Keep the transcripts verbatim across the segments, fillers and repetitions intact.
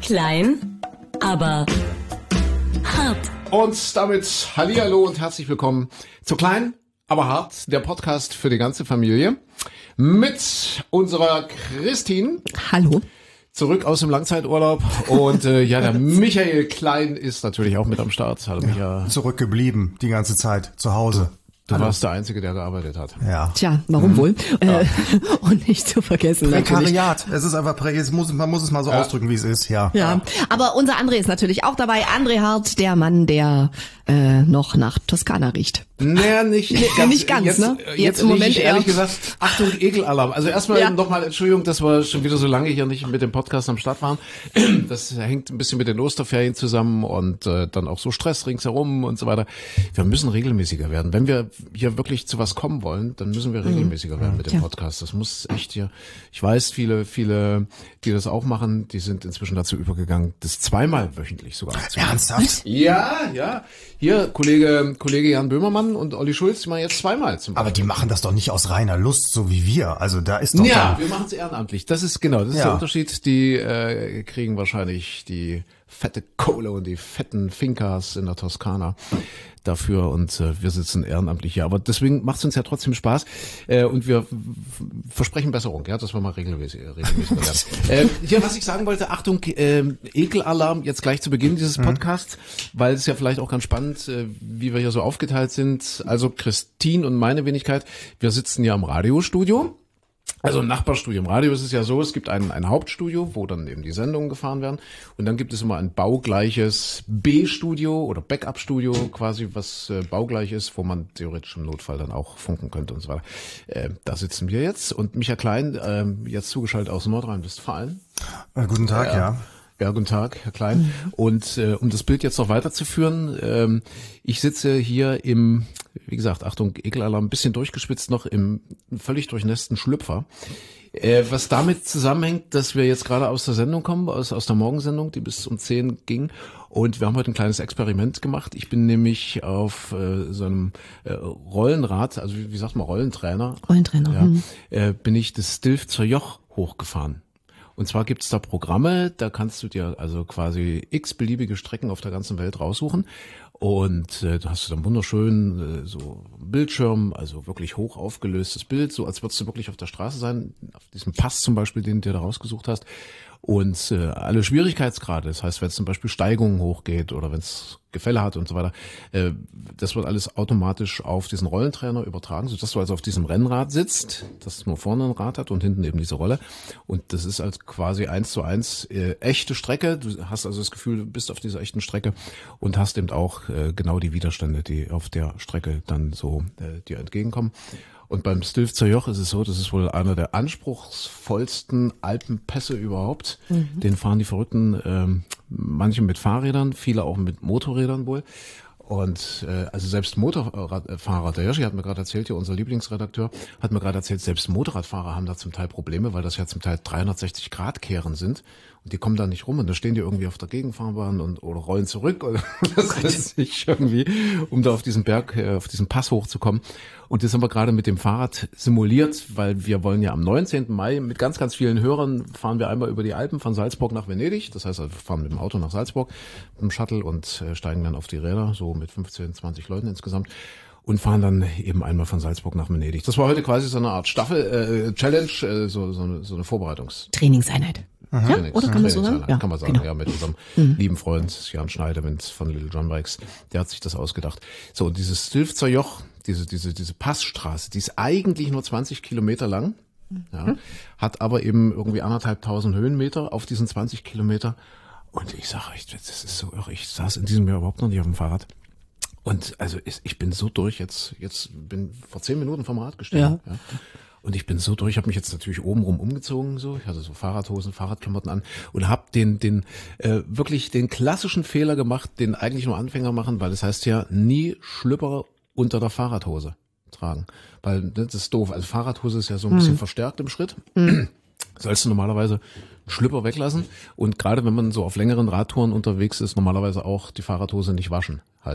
Klein, aber hart. Und damit hallihallo und herzlich willkommen zu Klein, aber hart, der Podcast für die ganze Familie mit unserer Christine. Hallo. Zurück aus dem Langzeiturlaub und äh, ja, der Michael Klein ist natürlich auch mit am Start. Hallo Michael. Zurückgeblieben die ganze Zeit zu Hause. Du Hallo. warst der Einzige, der gearbeitet hat. Ja. Tja, warum mhm. wohl? Ja. Äh, und nicht zu vergessen Prekariat. Es ist einfach, es muss, man muss es mal so ja. ausdrücken, wie es ist, ja. Ja, aber unser André ist natürlich auch dabei. André Hart, der Mann, der äh, noch nach Toskana riecht. Naja, nicht, nee, ganz. Nicht ganz, jetzt, ne? Jetzt, jetzt im Moment ich ehrlich gesagt, Achtung, Ekelalarm. Also erstmal ja. nochmal Entschuldigung, dass wir schon wieder so lange hier nicht mit dem Podcast am Start waren. Das hängt ein bisschen mit den Osterferien zusammen und äh, dann auch so Stress ringsherum und so weiter. Wir müssen regelmäßiger werden. Wenn wir hier wirklich zu was kommen wollen, dann müssen wir regelmäßiger mhm. werden mit dem ja. Podcast. Das muss echt hier, ich weiß, viele, viele, die das auch machen, die sind inzwischen dazu übergegangen, das zweimal wöchentlich sogar zu machen. Ernsthaft? Ja, ja. Hier, Kollege, Kollege Jan Böhmermann und Olli Schulz, die machen jetzt zweimal zum Beispiel. Aber die machen das doch nicht aus reiner Lust, so wie wir. Also da ist doch Ja, dann wir machen es ehrenamtlich. Das ist genau, das ist ja. der Unterschied. Die äh, kriegen wahrscheinlich die fette Kohle und die fetten Fincas in der Toskana dafür und äh, wir sitzen ehrenamtlich hier. Aber deswegen macht es uns ja trotzdem Spaß äh, und wir f- versprechen Besserung, ja, dass wir mal regelmäßig, regelmäßig werden. äh, hier, was ich sagen wollte, Achtung, äh, Ekelalarm jetzt gleich zu Beginn dieses Podcasts, mhm. weil es ja vielleicht auch ganz spannend, äh, wie wir hier so aufgeteilt sind. Also Christine und meine Wenigkeit, wir sitzen ja im Radiostudio. Also im Nachbarstudio. Im Radio ist es ja so, es gibt ein, ein Hauptstudio, wo dann eben die Sendungen gefahren werden. Und dann gibt es immer ein baugleiches B-Studio oder Backup-Studio quasi, was äh, baugleich ist, wo man theoretisch im Notfall dann auch funken könnte und so weiter. Äh, da sitzen wir jetzt. Und Michael Klein, äh, jetzt zugeschaltet aus Nordrhein-Westfalen. Äh, guten Tag, äh, ja. Ja, guten Tag, Herr Klein. Mhm. Und äh, um das Bild jetzt noch weiterzuführen, ähm, ich sitze hier im, wie gesagt, Achtung, Ekelalarm, ein bisschen durchgeschwitzt noch im völlig durchnässten Schlüpfer. Äh, was damit zusammenhängt, dass wir jetzt gerade aus der Sendung kommen, aus, aus der Morgensendung, die bis um zehn ging. Und wir haben heute ein kleines Experiment gemacht. Ich bin nämlich auf äh, so einem äh, Rollenrad, also wie, wie sagt man, Rollentrainer. Rollentrainer. Ja, mhm. äh, bin ich das Stilfzer Joch hochgefahren. Und zwar gibt's da Programme, da kannst du dir also quasi x beliebige Strecken auf der ganzen Welt raussuchen und äh, da hast du dann wunderschön äh, so Bildschirm, also wirklich hoch aufgelöstes Bild, so als würdest du wirklich auf der Straße sein, auf diesem Pass zum Beispiel, den du dir da rausgesucht hast. Und äh, alle Schwierigkeitsgrade, das heißt, wenn es zum Beispiel Steigungen hochgeht oder wenn es Gefälle hat und so weiter, äh, das wird alles automatisch auf diesen Rollentrainer übertragen, sodass du also auf diesem Rennrad sitzt, das nur vorne ein Rad hat und hinten eben diese Rolle. Und das ist halt quasi eins zu eins äh, echte Strecke. Du hast also das Gefühl, du bist auf dieser echten Strecke und hast eben auch äh, genau die Widerstände, die auf der Strecke dann so äh, dir entgegenkommen. Und beim Stilfzer Joch ist es so, das ist wohl einer der anspruchsvollsten Alpenpässe überhaupt. Mhm. Den fahren die Verrückten, ähm, manche mit Fahrrädern, viele auch mit Motorrädern wohl. Und äh, also selbst Motorradfahrer, der Hirschi hat mir gerade erzählt, hier unser Lieblingsredakteur, hat mir gerade erzählt, selbst Motorradfahrer haben da zum Teil Probleme, weil das ja zum Teil dreihundertsechzig Grad Kehren sind. Und die kommen da nicht rum und da stehen die irgendwie auf der Gegenfahrbahn und oder rollen zurück oder was weiß ich irgendwie, um da auf diesen Berg, äh, auf diesen Pass hochzukommen. Und das haben wir gerade mit dem Fahrrad simuliert, weil wir wollen ja am neunzehnten Mai mit ganz, ganz vielen Hörern fahren wir einmal über die Alpen von Salzburg nach Venedig. Das heißt, also wir fahren mit dem Auto nach Salzburg, mit dem Shuttle und äh, steigen dann auf die Räder, so mit fünfzehn, zwanzig Leuten insgesamt. Und fahren dann eben einmal von Salzburg nach Venedig. Das war heute quasi so eine Art Staffel, äh, Challenge, äh, so, so eine, so eine Vorbereitungs- Trainingseinheit. Mhm. Ja, oder kann man so sagen? Ja, kann man sagen, genau. ja, mit unserem mhm. lieben Freund Jan Schneiderwind von Little John Bikes, der hat sich das ausgedacht. So, und dieses Stilfzer Joch, diese, diese, diese Passstraße, die ist eigentlich nur zwanzig Kilometer lang, ja, mhm. hat aber eben irgendwie anderthalbtausend Höhenmeter auf diesen zwanzig Kilometer. Und ich sage euch, das ist so irre, ich saß in diesem Jahr überhaupt noch nicht auf dem Fahrrad. Und also ich, ich bin so durch, jetzt, jetzt bin vor zehn Minuten vom Rad gestiegen. Ja. Ja. Und ich bin so durch, ich habe mich jetzt natürlich obenrum umgezogen, so, ich hatte so Fahrradhosen, Fahrradklamotten an und habe den den äh, wirklich den klassischen Fehler gemacht, den eigentlich nur Anfänger machen, weil das heißt ja nie Schlüpper unter der Fahrradhose tragen, weil das ist doof. Also Fahrradhose ist ja so ein bisschen mhm. verstärkt im Schritt. Mhm. Sollst du normalerweise Schlüpper weglassen und gerade wenn man so auf längeren Radtouren unterwegs ist, normalerweise auch die Fahrradhose nicht waschen, heißt es.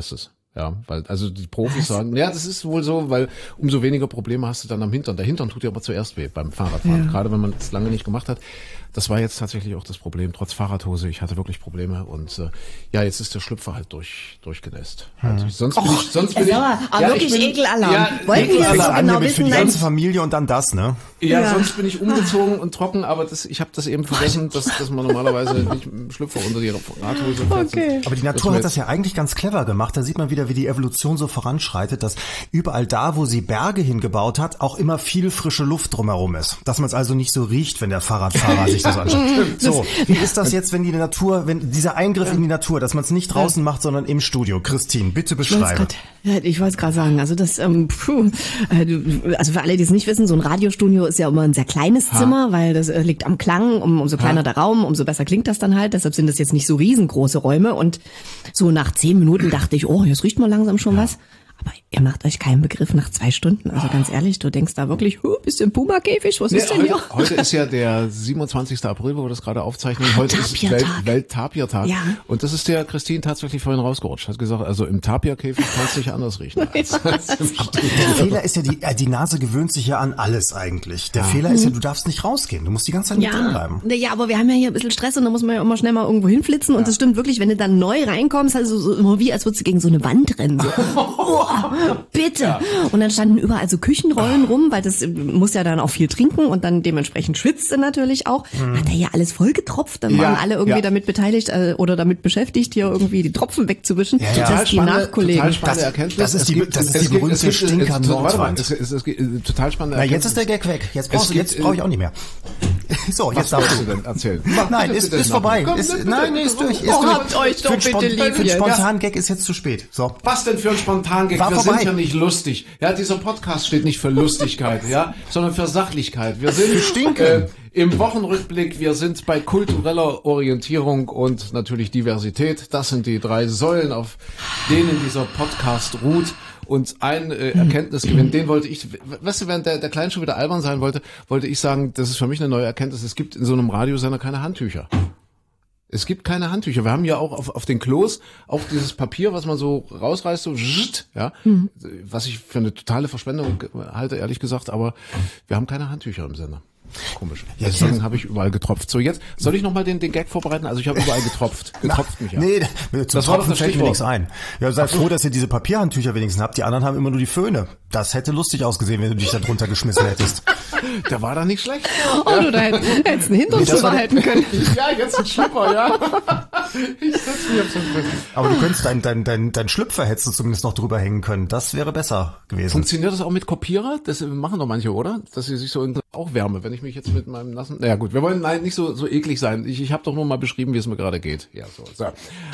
Ja, weil, also die Profis sagen, ja, das ist wohl so, weil umso weniger Probleme hast du dann am Hintern. Der Hintern tut dir aber zuerst weh beim Fahrradfahren, ja. Gerade wenn man es lange nicht gemacht hat. Das war jetzt tatsächlich auch das Problem, trotz Fahrradhose. Ich hatte wirklich Probleme und äh, ja, jetzt ist der Schlüpfer halt durch durchgenässt. Hm. Also, sonst bin Och, ich, sonst bin ich, aber ja, wirklich ich bin, Ekelalarm. Ja, Wollten wir jetzt so genau wissen, für die ganze Familie und dann das, ne? Ja, Ja. sonst bin ich umgezogen und trocken, aber das, ich habe das eben vergessen, dass, dass man normalerweise nicht mit dem Schlüpfer unter die Radhose fährt. Okay. Aber die Natur hat das ja eigentlich ganz clever gemacht. Da sieht man wieder, wie die Evolution so voranschreitet, dass überall da, wo sie Berge hingebaut hat, auch immer viel frische Luft drumherum ist. Dass man es also nicht so riecht, wenn der Fahrradfahrer sich das anschaut. So, wie ist das jetzt, wenn die Natur, wenn dieser Eingriff in die Natur, dass man es nicht draußen macht, sondern im Studio? Christine, bitte beschreibe. Ich wollte es gerade sagen, also das, ähm, puh, äh, du- also für alle, die es nicht wissen, so ein Radiostudio ist ja immer ein sehr kleines Ha. Zimmer, weil das äh, liegt am Klang, um, umso kleiner der Raum, umso besser klingt das dann halt, deshalb sind das jetzt nicht so riesengroße Räume und so nach zehn Minuten dachte ich, oh, jetzt riecht man langsam schon was. Aber ihr macht euch keinen Begriff nach zwei Stunden. Also ganz ehrlich, du denkst da wirklich, huh, bist du im Puma-Käfig? Was Nee, ist denn heute, hier? heute ist ja der siebenundzwanzigster April, wo wir das gerade aufzeichnen. Heute ist Welt, Tapirtag. Welttapirtag. Ja. Und das ist der Christine tatsächlich vorhin rausgerutscht. Hat gesagt, also im Tapirkäfig kannst du nicht anders riechen. Als, als im Studio. Der Fehler ist ja, die, äh, die Nase gewöhnt sich ja an alles eigentlich. Der Fehler ist ja, du darfst nicht rausgehen. Du musst die ganze Zeit mit drin bleiben. Na ja, aber wir haben ja hier ein bisschen Stress und da muss man ja immer schnell mal irgendwo hinflitzen und das stimmt wirklich, wenn du dann neu reinkommst, also so immer wie, als würdest du gegen so eine Wand rennen. So. Oh, bitte. Und dann standen überall so Küchenrollen rum, weil das äh, muss ja dann auch viel trinken und dann dementsprechend schwitzt er natürlich auch. Hat er ja alles voll getropft, dann Ja, waren alle irgendwie ja. damit beteiligt äh, oder damit beschäftigt, hier irgendwie die Tropfen wegzuwischen. Ja, ja. Das ist die Nachkollegen. total spannende Das- Erkenntnis. das ist Es die- gibt- das ist es die gibt- berühmte es gibt- es- Stinker es- Warte mal, Nordwand. es ist, es ist äh, total spannende Na, Erkenntnis. jetzt ist der Gag weg. Jetzt brauchst Es du, gibt, jetzt brauche ich auch nicht mehr. So, Was jetzt darfst wolltest du. du denn erzählen? Nein, ist, ist vorbei. Ist, nein, nee, ist durch. Ist Oh, durch. habt euch doch Für den bitte Spont- lieb Für den hier. spontanen Gag ist jetzt zu spät. So. Was denn für ein Spontangag? War Wir vorbei. sind ja nicht lustig. Ja, dieser Podcast steht nicht für Lustigkeit, ja, sondern für Sachlichkeit. Wir sind Stinken. äh, im Wochenrückblick, wir sind bei kultureller Orientierung und natürlich Diversität. Das sind die drei Säulen, auf denen dieser Podcast ruht. Und ein äh, Erkenntnisgewinn, den wollte ich, weißt du, während der, der Klein schon wieder albern sein wollte, wollte ich sagen, das ist für mich eine neue Erkenntnis, es gibt in so einem Radiosender keine Handtücher. Es gibt keine Handtücher. Wir haben ja auch auf, auf den Klos auch dieses Papier, was man so rausreißt, so zzt, ja, Mhm. was ich für eine totale Verschwendung halte, ehrlich gesagt, aber wir haben keine Handtücher im Sender. Komisch. Deswegen habe ich überall getropft. So, jetzt soll ich nochmal den, den Gag vorbereiten? Also ich habe überall getropft. Getropft mich ja. Nee, zum Das war doch Tropfen das fällt mir Stichwort. nichts ein. Ja, sei froh, dass ihr diese Papierhandtücher wenigstens habt. Die anderen haben immer nur die Föhne. Das hätte lustig ausgesehen, wenn du dich da drunter geschmissen hättest. Der war da nicht schlecht. Oh, du da hättest, hättest einen Hintern Nee, das war der- halten können. Ja, jetzt ein Schlüpper, ja. Ich setz mich auf so einen Aber du könntest dein, dein, dein, dein Schlüpfer hättest du zumindest noch drüber hängen können. Das wäre besser gewesen. Funktioniert das auch mit Kopierer? Das machen doch manche, oder? Dass sie sich so in, auch Wärme, wenn ich mich jetzt mit meinem nassen... Naja gut, wir wollen nein nicht so so eklig sein. Ich, ich habe doch nur mal beschrieben, wie es mir gerade geht. Ja, so. so. Äh,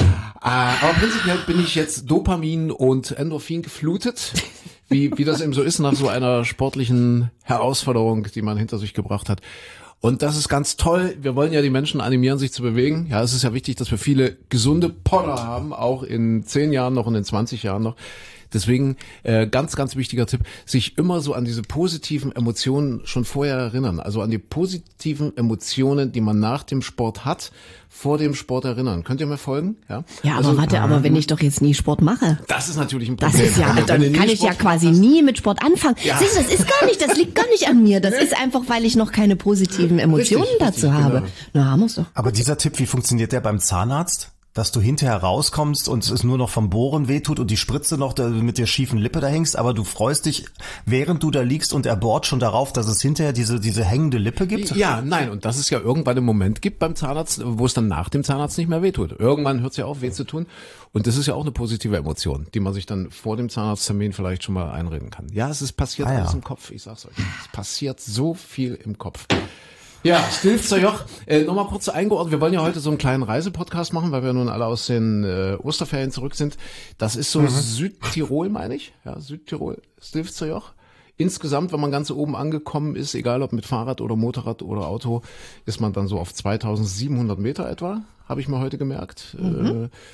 aber prinzipiell bin ich jetzt Dopamin und Endorphin geflutet. Wie, wie das eben so ist nach so einer sportlichen Herausforderung, die man hinter sich gebracht hat. Und das ist ganz toll. Wir wollen ja die Menschen animieren, sich zu bewegen. Ja, es ist ja wichtig, dass wir viele gesunde Podder haben, auch in zehn Jahren noch und in zwanzig Jahren noch. Deswegen äh, ganz, ganz wichtiger Tipp, sich immer so an diese positiven Emotionen schon vorher erinnern. Also an die positiven Emotionen, die man nach dem Sport hat, vor dem Sport erinnern. Könnt ihr mir folgen? Ja, Ja, also, aber warte, aber wenn ich doch jetzt nie Sport mache. das ist natürlich ein Das Problem. ist ja, Wenn du- wenn dann du nie kann ich ja Sport quasi machst. nie mit Sport anfangen. Ja. Siehst du, das ist gar nicht, das liegt gar nicht an mir. Das ist einfach, weil ich noch keine positiven Emotionen Richtig, dazu richtig, habe. genau. Na, haben wir's doch. Aber dieser Tipp, wie funktioniert der beim Zahnarzt? Dass du hinterher rauskommst und es nur noch vom Bohren wehtut und die Spritze noch da mit der schiefen Lippe da hängst, aber du freust dich, während du da liegst und er bohrt schon darauf, dass es hinterher diese, diese hängende Lippe gibt? Ja, nein, und dass es ja irgendwann einen Moment gibt beim Zahnarzt, wo es dann nach dem Zahnarzt nicht mehr wehtut. Irgendwann hört es ja auf, weh zu tun. Und das ist ja auch eine positive Emotion, die man sich dann vor dem Zahnarzttermin vielleicht schon mal einreden kann. Ja, es ist passiert Ah, ja. alles im Kopf, ich sag's euch. Es passiert so viel im Kopf. Ja, Stilfzer Joch, äh, nochmal kurz eingeordnet, wir wollen ja heute so einen kleinen Reisepodcast machen, weil wir nun alle aus den äh, Osterferien zurück sind. Das ist so Mhm. Südtirol, meine ich. Ja, Südtirol, Stilfzer Joch. Insgesamt, wenn man ganz oben angekommen ist, egal ob mit Fahrrad oder Motorrad oder Auto, ist man dann so auf zweitausendsiebenhundert Meter etwa, habe ich mir heute gemerkt. Mhm. Äh,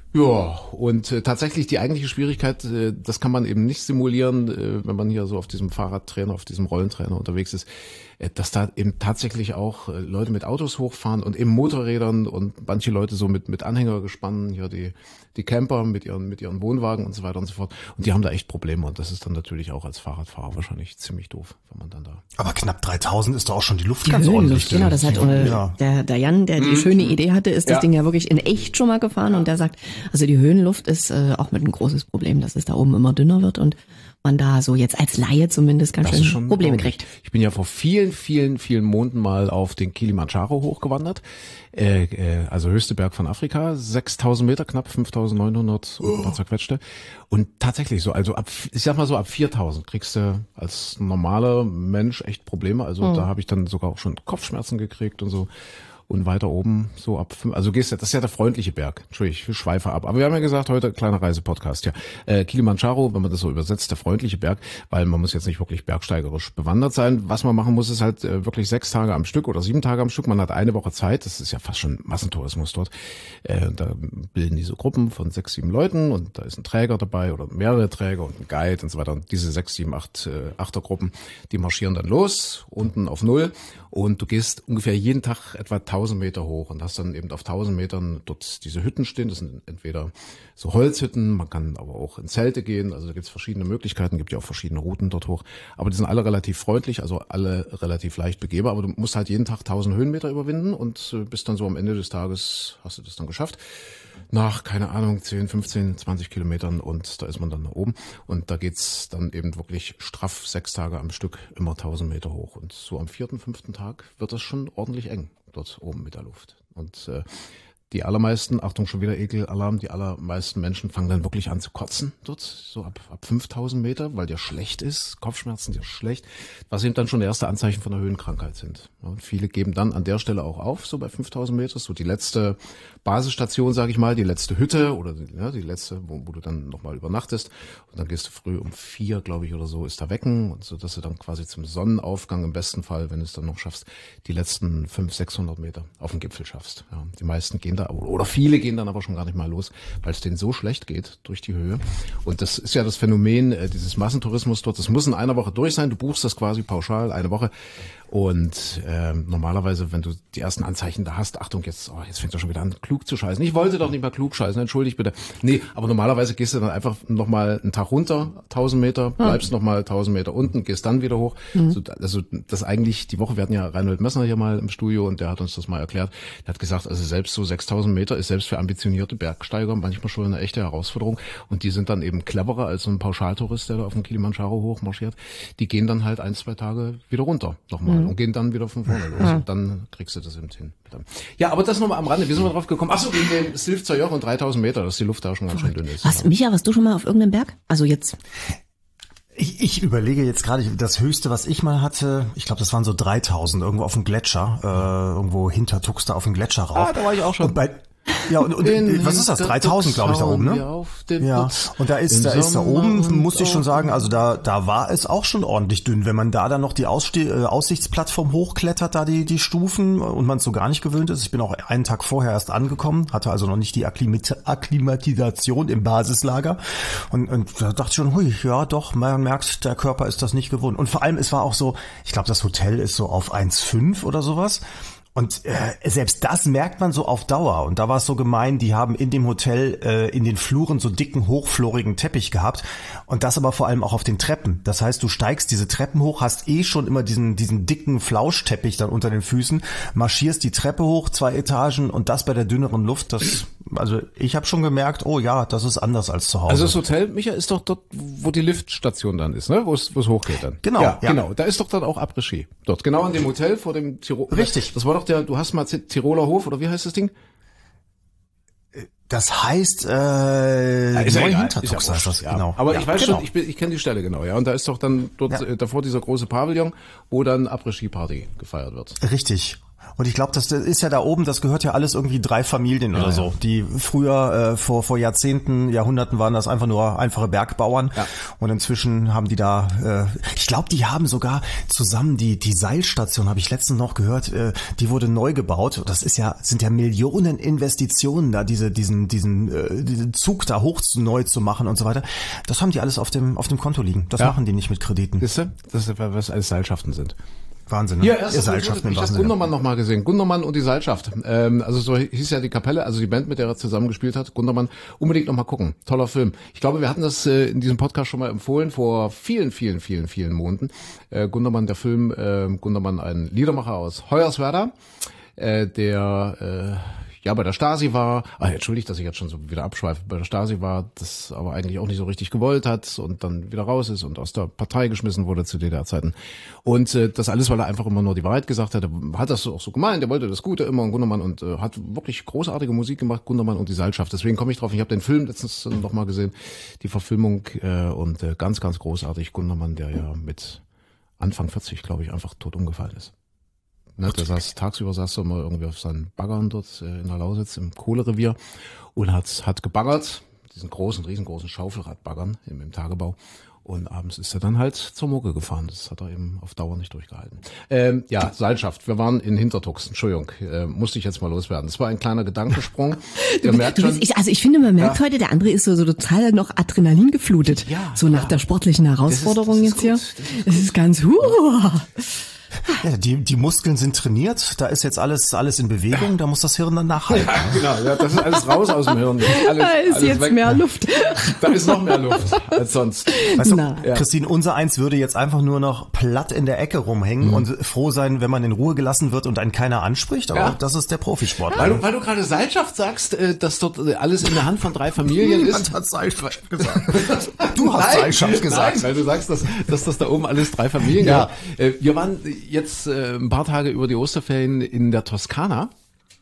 Ja, und äh, tatsächlich die eigentliche Schwierigkeit, äh, das kann man eben nicht simulieren, äh, wenn man hier so auf diesem Fahrradtrainer, auf diesem Rollentrainer unterwegs ist, äh, dass da eben tatsächlich auch äh, Leute mit Autos hochfahren und eben Motorrädern und manche Leute so mit mit Anhängergespannen, hier die die Camper mit ihren mit ihren Wohnwagen und so weiter und so fort. Und die haben da echt Probleme und das ist dann natürlich auch als Fahrradfahrer wahrscheinlich ziemlich doof, wenn man dann da... Aber knapp dreitausend ist doch auch schon die Luft Die ganz ordentlich. Höhenluft, genau, das hat äh, Ja. der, der Jan, der die schöne Idee hatte, ist das Ja. Ding ja wirklich in echt schon mal gefahren und der sagt, also die Höhenluft ist äh, auch mit ein großes Problem, dass es da oben immer dünner wird und man da so jetzt als Laie zumindest ganz Das ist schön schon Probleme ordentlich. kriegt. Ich bin ja vor vielen, vielen, vielen Monaten mal auf den Kilimanjaro hochgewandert. Äh, äh, also höchste Berg von Afrika, sechstausend Meter, knapp fünftausendneunhundert und ein paar zerquetschte. Und tatsächlich so, also ab, ich sag mal so ab viertausend kriegst du als normaler Mensch echt Probleme. Also Mhm. da habe ich dann sogar auch schon Kopfschmerzen gekriegt und so. Und weiter oben, so ab fünf, also gehst du, das ist ja der freundliche Berg. Entschuldigung, ich schweife ab. Aber wir haben ja gesagt, heute kleiner Reisepodcast, ja. Äh, Kilimanjaro, wenn man das so übersetzt, der freundliche Berg, weil man muss jetzt nicht wirklich bergsteigerisch bewandert sein. Was man machen muss, ist halt äh, wirklich sechs Tage am Stück oder sieben Tage am Stück. Man hat eine Woche Zeit, das ist ja fast schon Massentourismus dort. Äh, da bilden diese Gruppen von sechs, sieben Leuten und da ist ein Träger dabei oder mehrere Träger und ein Guide und so weiter. Und diese sechs, sieben, acht äh, Achtergruppen, die marschieren dann los, unten auf Null. Und du gehst ungefähr jeden Tag etwa tausend Meter hoch und hast dann eben auf tausend Metern dort diese Hütten stehen. Das sind entweder so Holzhütten, man kann aber auch in Zelte gehen. Also da gibt es verschiedene Möglichkeiten, gibt ja auch verschiedene Routen dort hoch. Aber die sind alle relativ freundlich, also alle relativ leicht begehbar. Aber du musst halt jeden Tag tausend Höhenmeter überwinden und äh, bist dann so am Ende des Tages, hast du das dann geschafft. Nach, keine Ahnung, zehn, fünfzehn, zwanzig Kilometern und da ist man dann da oben. Und da geht's dann eben wirklich straff sechs Tage am Stück immer tausend Meter hoch. Und so am vierten, fünften Tag wird das schon ordentlich eng dort oben mit der Luft. Und äh, die allermeisten, Achtung, schon wieder Ekelalarm, die allermeisten Menschen fangen dann wirklich an zu kotzen dort, so ab, ab fünftausend Meter, weil der schlecht ist, Kopfschmerzen, der schlecht, was eben dann schon erste Anzeichen von einer Höhenkrankheit sind. Ja, und viele geben dann an der Stelle auch auf, so bei fünftausend Meter, so die letzte Basisstation, sage ich mal, die letzte Hütte oder ja, die letzte, wo, wo du dann nochmal übernachtest und dann gehst du früh um vier, glaube ich, oder so, ist da Wecken und so, dass du dann quasi zum Sonnenaufgang im besten Fall, wenn du es dann noch schaffst, die letzten fünfhundert, sechshundert Meter auf den Gipfel schaffst. Ja, die meisten gehen da, oder viele gehen dann aber schon gar nicht mal los, weil es denen so schlecht geht durch die Höhe. Und das ist ja das Phänomen äh, dieses Massentourismus dort. Das muss in einer Woche durch sein. Du buchst das quasi pauschal eine Woche. Und äh, normalerweise, wenn du die ersten Anzeichen da hast, Achtung, jetzt, oh, jetzt fängt er schon wieder an, klug zu scheißen. Ich wollte doch nicht mal klug scheißen, entschuldigt bitte. Nee, aber normalerweise gehst du dann einfach nochmal einen Tag runter, tausend Meter, bleibst ah. nochmal tausend Meter unten, gehst dann wieder hoch. Mhm. So, also das eigentlich, die Woche, wir hatten ja Reinhold Messner hier mal im Studio und der hat uns das mal erklärt. Der hat gesagt, also selbst so sechstausend Meter ist selbst für ambitionierte Bergsteiger manchmal schon eine echte Herausforderung. Und die sind dann eben cleverer als so ein Pauschaltourist, der da auf dem Kilimanjaro hochmarschiert. Die gehen dann halt ein, zwei Tage wieder runter nochmal. Mhm. Und gehen dann wieder von vorne los. Und dann kriegst du das eben hin. Ja, aber das nochmal am Rande. Wie sind wir drauf gekommen? Achso, wegen dem Silf zur Joch und dreitausend Meter, dass die Luft da schon ganz schön dünn ist. Was, ja. Micha, warst du schon mal auf irgendeinem Berg? Also jetzt... Ich, ich überlege jetzt gerade, das höchste, was ich mal hatte, ich glaube, das waren so dreitausend, irgendwo auf dem Gletscher, äh, irgendwo hinter Tuxter auf dem Gletscher rauf. Ah, da war ich auch schon. Und bei, ja, und, und in, was ist das? dreitausend, glaube ich, da oben, ne? Ja, und da ist, da ist da oben, musste ich schon sagen, also da, da war es auch schon ordentlich dünn. Wenn man da dann noch die Ausste- äh, Aussichtsplattform hochklettert, da die, die Stufen, und man es so gar nicht gewöhnt ist. Ich bin auch einen Tag vorher erst angekommen, hatte also noch nicht die Akklimat- Akklimatisation im Basislager. Und, und da dachte ich schon, hui, ja doch, man merkt, der Körper ist das nicht gewohnt. Und vor allem, es war auch so, ich glaube, das Hotel ist so auf eins Komma fünf oder sowas. Und äh, selbst das merkt man so auf Dauer. Und da war es so gemein, die haben in dem Hotel äh, in den Fluren so dicken, hochflorigen Teppich gehabt. Und das aber vor allem auch auf den Treppen. Das heißt, du steigst diese Treppen hoch, hast eh schon immer diesen diesen dicken Flauschteppich dann unter den Füßen, marschierst die Treppe hoch, zwei Etagen und das bei der dünneren Luft. Das, also ich habe schon gemerkt, oh ja, das ist anders als zu Hause. Also das Hotel, Micha, ist doch dort, wo die Liftstation dann ist, ne? Wo es wo es hochgeht dann. Genau, ja, ja. genau. Da ist doch dann auch Après-Ski. Dort, genau an dem Hotel vor dem Tirol. Richtig. Das war doch der, du hast mal Tiroler Hof, oder wie heißt das Ding? Das heißt, äh, ja, ist ja Neu-Hintertuxer heißt das, ja. genau. Aber ja, ich weiß genau. schon, ich, bin, ich kenne die Stelle genau, ja. Und da ist doch dann dort ja. äh, davor dieser große Pavillon, wo dann Après-Ski-Party gefeiert wird. Richtig. Und ich glaube, das ist ja da oben, das gehört ja alles irgendwie drei Familien ja, oder so. Ja. Die früher, äh, vor vor Jahrzehnten, Jahrhunderten waren das einfach nur einfache Bergbauern. Ja. Und inzwischen haben die da, äh, ich glaube, die haben sogar zusammen die die Seilstation, habe ich letztens noch gehört, äh, die wurde neu gebaut. Das ist ja, sind ja Millionen Investitionen da, diese diesen diesen, äh, diesen Zug da hoch zu, neu zu machen und so weiter. Das haben die alles auf dem auf dem Konto liegen. Das ja. machen die nicht mit Krediten. Siehst du? Das ist, was alles Seilschaften sind. Wahnsinn, ne? Ja, erst Seilschaften. Ich habe Gundermann noch mal gesehen. Gundermann und die Seilschaft. Ähm, also so hieß ja die Kapelle, also die Band, mit der er zusammen gespielt hat. Gundermann, unbedingt noch mal gucken. Toller Film. Ich glaube, wir hatten das äh, in diesem Podcast schon mal empfohlen, vor vielen, vielen, vielen, vielen Monaten. Äh, Gundermann, der Film, äh, Gundermann, ein Liedermacher aus Hoyerswerda, äh, der... Äh, ja, bei der Stasi war, ah, entschuldigt, dass ich jetzt schon so wieder abschweife, bei der Stasi war, das aber eigentlich auch nicht so richtig gewollt hat und dann wieder raus ist und aus der Partei geschmissen wurde zu D D R-Zeiten. Und äh, das alles, weil er einfach immer nur die Wahrheit gesagt hat. Er hat das auch so gemeint, er wollte das Gute immer und Gundermann und äh, hat wirklich großartige Musik gemacht, Gundermann und die Seilschaft. Deswegen komme ich drauf, ich habe den Film letztens noch mal gesehen, die Verfilmung äh, und äh, ganz, ganz großartig. Gundermann, der ja mit Anfang vierzig, glaube ich, einfach tot umgefallen ist. Ne, der saß, tagsüber saß er mal irgendwie auf seinen Baggern dort äh, in der Lausitz im Kohlerevier und hat, hat gebaggert, diesen großen, riesengroßen Schaufelradbaggern im, im Tagebau. Und abends ist er dann halt zur Mucke gefahren. Das hat er eben auf Dauer nicht durchgehalten. Ähm, ja, Seilschaft. Wir waren in Hintertux. Entschuldigung, äh, musste ich jetzt mal loswerden. Das war ein kleiner Gedankensprung. Du, merkt schon, ich, also ich finde, man merkt ja. heute, der andere ist so, so total noch Adrenalin geflutet. Ja, so nach ja. der sportlichen Herausforderung das ist, das jetzt ist hier. Es ist, ist ganz huh. Ja, die, die Muskeln sind trainiert, da ist jetzt alles, alles in Bewegung, da muss das Hirn dann nachhalten. Ja, genau, ja, das ist alles raus aus dem Hirn. Alles, da ist alles jetzt weg. mehr Luft. Da ist noch mehr Luft als sonst. Weißt du, ja. Christine, unser Eins würde jetzt einfach nur noch platt in der Ecke rumhängen mhm. und froh sein, wenn man in Ruhe gelassen wird und einen keiner anspricht, aber ja. das ist der Profisport. Ja. Weil du, weil du gerade Seilschaft sagst, dass dort alles in der Hand von drei Familien ist. Niemand hat Seilschaft gesagt. Du hast nein, Seilschaft gesagt. Nein, weil du sagst, dass, dass das da oben alles drei Familien ja. gibt. Wir waren jetzt ein paar Tage über die Osterferien in der Toskana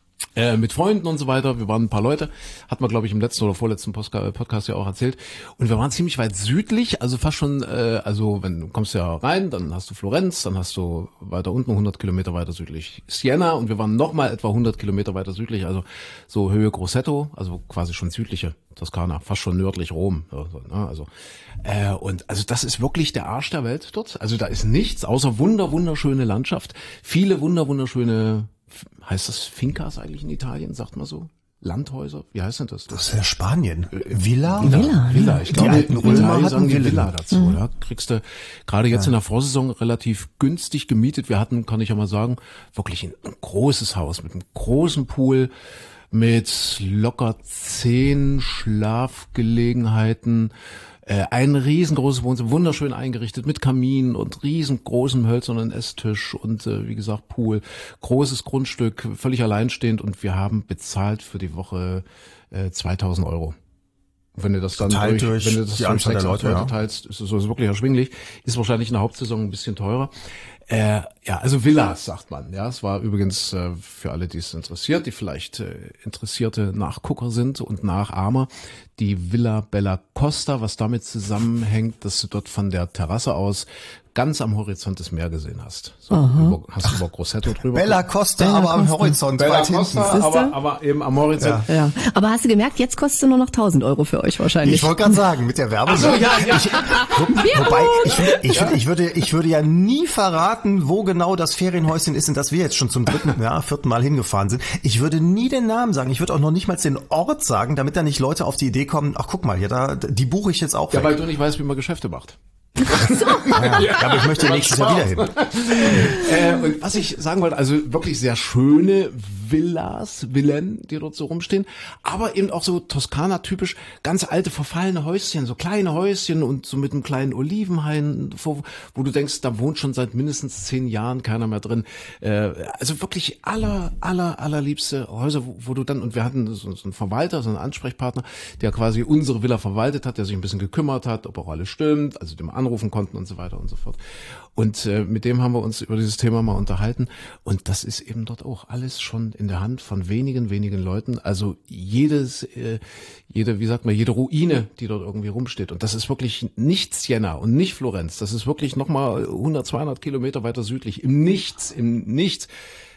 äh, mit Freunden und so weiter. Wir waren ein paar Leute, hat man glaube ich im letzten oder vorletzten Podcast ja auch erzählt. Und wir waren ziemlich weit südlich, also fast schon, äh, also wenn du kommst ja rein, dann hast du Florenz, dann hast du weiter unten hundert Kilometer weiter südlich Siena und wir waren nochmal etwa hundert Kilometer weiter südlich, also so Höhe Grosseto, also quasi schon südliche Toskana, fast schon nördlich Rom. Also äh, und also das ist wirklich der Arsch der Welt dort. Also da ist nichts außer wunder wunderschöne Landschaft, viele wunder wunderschöne, heißt das Fincas eigentlich in Italien, sagt man so? Landhäuser? Wie heißt denn das? Das ist ja Spanien. Villa? Villa, Villa. Villa. Ich glaube, in Italien sagen die Villa, Villa dazu. Mhm. Ja, kriegst du gerade jetzt ja. in der Vorsaison relativ günstig gemietet. Wir hatten, kann ich ja mal sagen, wirklich ein, ein großes Haus mit einem großen Pool, mit locker zehn Schlafgelegenheiten, äh, ein riesengroßes Wohnzimmer, wunderschön eingerichtet mit Kamin und riesengroßem hölzernen Esstisch und äh, wie gesagt Pool, großes Grundstück, völlig alleinstehend und wir haben bezahlt für die Woche äh, zweitausend Euro. Und wenn du das dann durch, durch, wenn du das die durch Anzahl sechs der Leute Leute ja. teilst, ist es so wirklich erschwinglich, ist wahrscheinlich in der Hauptsaison ein bisschen teurer. Äh, ja, also Villas, sagt man. Ja, es war übrigens äh, für alle, die es interessiert, die vielleicht äh, interessierte Nachgucker sind und Nachahmer, die Villa Bella Costa, was damit zusammenhängt, dass du dort von der Terrasse aus ganz am Horizont das Meer gesehen hast. So, über, hast du über Grosseto drüber. Bella Costa, Bella aber Costa. Am Horizont. Bella Costa, aber, aber eben am Horizont. Ja. Ja. Aber hast du gemerkt, jetzt kostet es nur noch tausend Euro für euch wahrscheinlich. Ich wollte gerade sagen, mit der Werbung. Ach so, ja, ja. Ich, wobei, ich, ich, ich, würde, ich würde ja nie verraten, wo genau das Ferienhäuschen ist, in das wir jetzt schon zum dritten, ja, vierten Mal hingefahren sind. Ich würde nie den Namen sagen. Ich würde auch noch nicht mal den Ort sagen, damit da nicht Leute auf die Idee kommen, ach guck mal, hier, da, die buche ich jetzt auch weg. Ja, weil du nicht weißt, wie man Geschäfte macht. So. Ja, ja, aber ich möchte nächstes Jahr wieder hin. äh, und was ich sagen wollte, also wirklich sehr schöne Villas, Villen, die dort so rumstehen, aber eben auch so Toskana-typisch ganz alte, verfallene Häuschen, so kleine Häuschen und so mit einem kleinen Olivenhain, wo, wo du denkst, da wohnt schon seit mindestens zehn Jahren keiner mehr drin. Äh, also wirklich aller, aller, allerliebste Häuser, wo, wo du dann, und wir hatten so, so einen Verwalter, so einen Ansprechpartner, der quasi unsere Villa verwaltet hat, der sich ein bisschen gekümmert hat, ob auch alles stimmt, also dem anrufen konnten und so weiter und so fort. Und äh, mit dem haben wir uns über dieses Thema mal unterhalten und das ist eben dort auch alles schon in der Hand von wenigen, wenigen Leuten. Also jedes, äh, jede, wie sagt man, jede Ruine, die dort irgendwie rumsteht. Und das ist wirklich nicht Siena und nicht Florenz. Das ist wirklich nochmal hundert, zweihundert Kilometer weiter südlich. Im Nichts, im Nichts.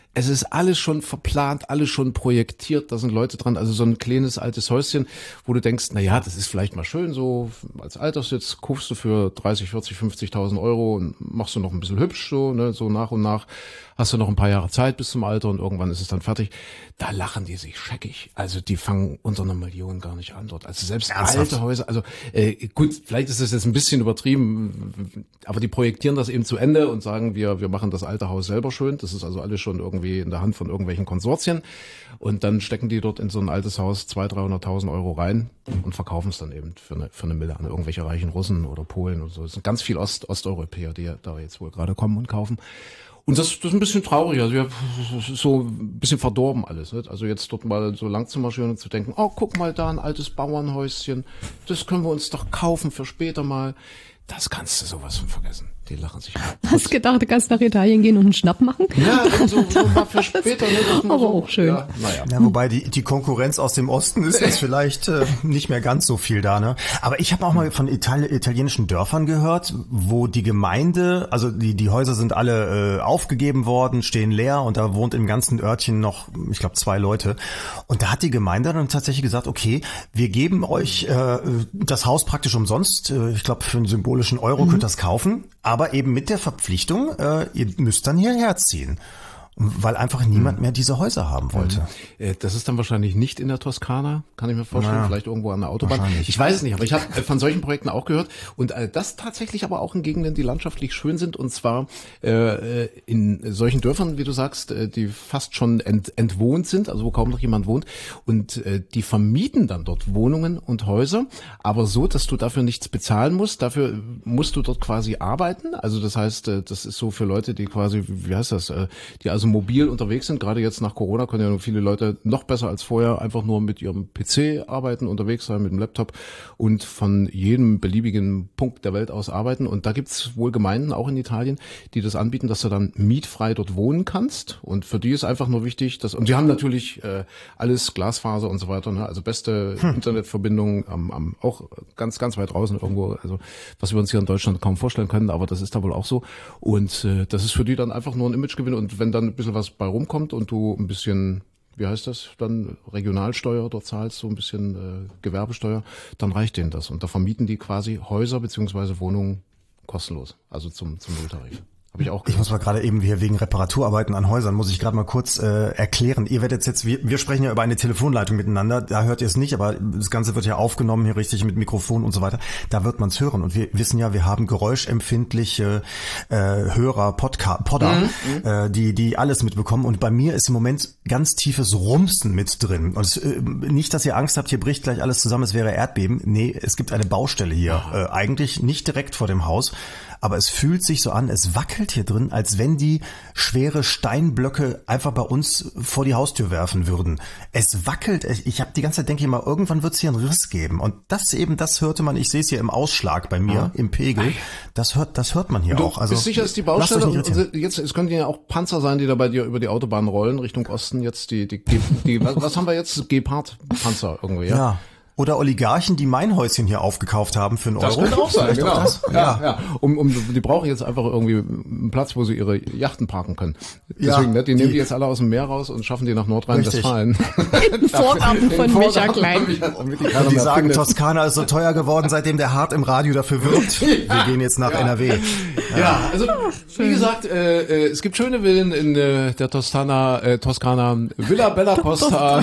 Es ist alles schon verplant, alles schon projektiert, da sind Leute dran, also so ein kleines altes Häuschen, wo du denkst, na ja, das ist vielleicht mal schön so, als Alterssitz kaufst du für dreißig, vierzig, fünfzigtausend Euro und machst du noch ein bisschen hübsch so, ne, so nach und nach hast du noch ein paar Jahre Zeit bis zum Alter und irgendwann ist es dann fertig. Da lachen die sich scheckig, also die fangen unter einer Million gar nicht an dort, also selbst Ernsthaft? Alte Häuser, also äh, gut, vielleicht ist es jetzt ein bisschen übertrieben, aber die projektieren das eben zu Ende und sagen, wir wir machen das alte Haus selber schön, das ist also alles schon irgendwie in der Hand von irgendwelchen Konsortien und dann stecken die dort in so ein altes Haus zweihunderttausend, dreihunderttausend Euro rein und verkaufen es dann eben für eine, für eine Mille an irgendwelche reichen Russen oder Polen oder so. Es sind ganz viel Ost, Osteuropäer, die da jetzt wohl gerade kommen und kaufen. Und das, das ist ein bisschen traurig, also ja, das ist so ein bisschen verdorben alles. Nicht? Also jetzt dort mal so lang zu marschieren und zu denken, oh, guck mal da, ein altes Bauernhäuschen, das können wir uns doch kaufen für später mal. Das kannst du sowas von vergessen. Die lachen sich ab. Hast gedacht, du kannst nach Italien gehen und einen Schnapp machen? Ja, so, so mal für später. Ne, aber so, auch schön. Ja, naja. Ja, wobei die, die Konkurrenz aus dem Osten ist jetzt vielleicht äh, nicht mehr ganz so viel da, ne? Aber ich habe auch mal von Itali- italienischen Dörfern gehört, wo die Gemeinde, also die die Häuser sind alle äh, aufgegeben worden, stehen leer und da wohnt im ganzen Örtchen noch, ich glaube, zwei Leute. Und da hat die Gemeinde dann tatsächlich gesagt, okay, wir geben euch äh, das Haus praktisch umsonst. Äh, ich glaube, für einen symbolischen Euro mhm. könnt ihr das kaufen, aber eben mit der Verpflichtung, äh, ihr müsst dann hierher ziehen. Weil einfach niemand mehr diese Häuser haben wollte. Das ist dann wahrscheinlich nicht in der Toskana, kann ich mir vorstellen, naja, vielleicht irgendwo an der Autobahn. Ich weiß es nicht, aber ich habe von solchen Projekten auch gehört und das tatsächlich aber auch in Gegenden, die landschaftlich schön sind und zwar äh, in solchen Dörfern, wie du sagst, die fast schon ent, entwohnt sind, also wo kaum noch jemand wohnt und äh, die vermieten dann dort Wohnungen und Häuser, aber so, dass du dafür nichts bezahlen musst, dafür musst du dort quasi arbeiten, also das heißt, das ist so für Leute, die quasi, wie heißt das, die also mobil unterwegs sind. Gerade jetzt nach Corona können ja nur viele Leute noch besser als vorher einfach nur mit ihrem P C arbeiten, unterwegs sein, mit dem Laptop und von jedem beliebigen Punkt der Welt aus arbeiten. Und da gibt's wohl Gemeinden, auch in Italien, die das anbieten, dass du dann mietfrei dort wohnen kannst. Und für die ist einfach nur wichtig, dass, und die haben natürlich äh, alles Glasfaser und so weiter, ne? Also beste hm. Internetverbindung, am, am, auch ganz, ganz weit draußen irgendwo, also was wir uns hier in Deutschland kaum vorstellen können, aber das ist da wohl auch so. Und äh, das ist für die dann einfach nur ein Imagegewinn. Und wenn dann ein bisschen was bei rumkommt und du ein bisschen, wie heißt das, dann Regionalsteuer dort zahlst, so ein bisschen äh, Gewerbesteuer, dann reicht denen das. Und da vermieten die quasi Häuser beziehungsweise Wohnungen kostenlos, also zum, zum Nulltarif. Habe ich auch Ich muss mal gerade eben hier wegen Reparaturarbeiten an Häusern, muss ich gerade mal kurz äh, erklären. Ihr werdet jetzt, wir, wir sprechen ja über eine Telefonleitung miteinander, da hört ihr es nicht, aber das Ganze wird ja aufgenommen hier richtig mit Mikrofon und so weiter. Da wird man es hören und wir wissen ja, wir haben geräuschempfindliche äh, Hörer, Podca- Podder, mhm. äh, die die alles mitbekommen und bei mir ist im Moment ganz tiefes Rumsen mit drin. Und es, äh, nicht, dass ihr Angst habt, hier bricht gleich alles zusammen, es wäre Erdbeben. Nee, es gibt eine Baustelle hier, äh, eigentlich nicht direkt vor dem Haus, aber es fühlt sich so an, es wackelt hier drin, als wenn die schwere Steinblöcke einfach bei uns vor die Haustür werfen würden. Es wackelt, ich habe die ganze Zeit, denke ich mal, irgendwann wird es hier einen Riss geben. Und das eben, das hörte man, ich sehe es hier im Ausschlag bei mir, ja. im Pegel, das hört das hört man hier du auch. Also bist sicher, ist die Baustelle, und jetzt, es könnten ja auch Panzer sein, die da bei dir über die Autobahn rollen, Richtung Osten, jetzt die, die, die, die was, was haben wir jetzt? Gepard-Panzer irgendwie, ja? Ja. Oder Oligarchen, die mein Häuschen hier aufgekauft haben für einen das Euro. Das könnte auch sein, genau. Auch das? Ja, ja. ja. Um, um, die brauchen jetzt einfach irgendwie einen Platz, wo sie ihre Yachten parken können. Deswegen, ja, die, die nehmen die jetzt alle aus dem Meer raus und schaffen die nach Nordrhein-Westfalen. Im Vorgarten von Micha Klein. Die sagen, Toskana ist so teuer geworden, seitdem der Hart im Radio dafür wirbt. Wir gehen jetzt nach ja. N R W. Ja, ja also wie gesagt, äh, äh, es gibt schöne Villen in äh, der Toskana, äh, Toskana, Villa Bella Costa.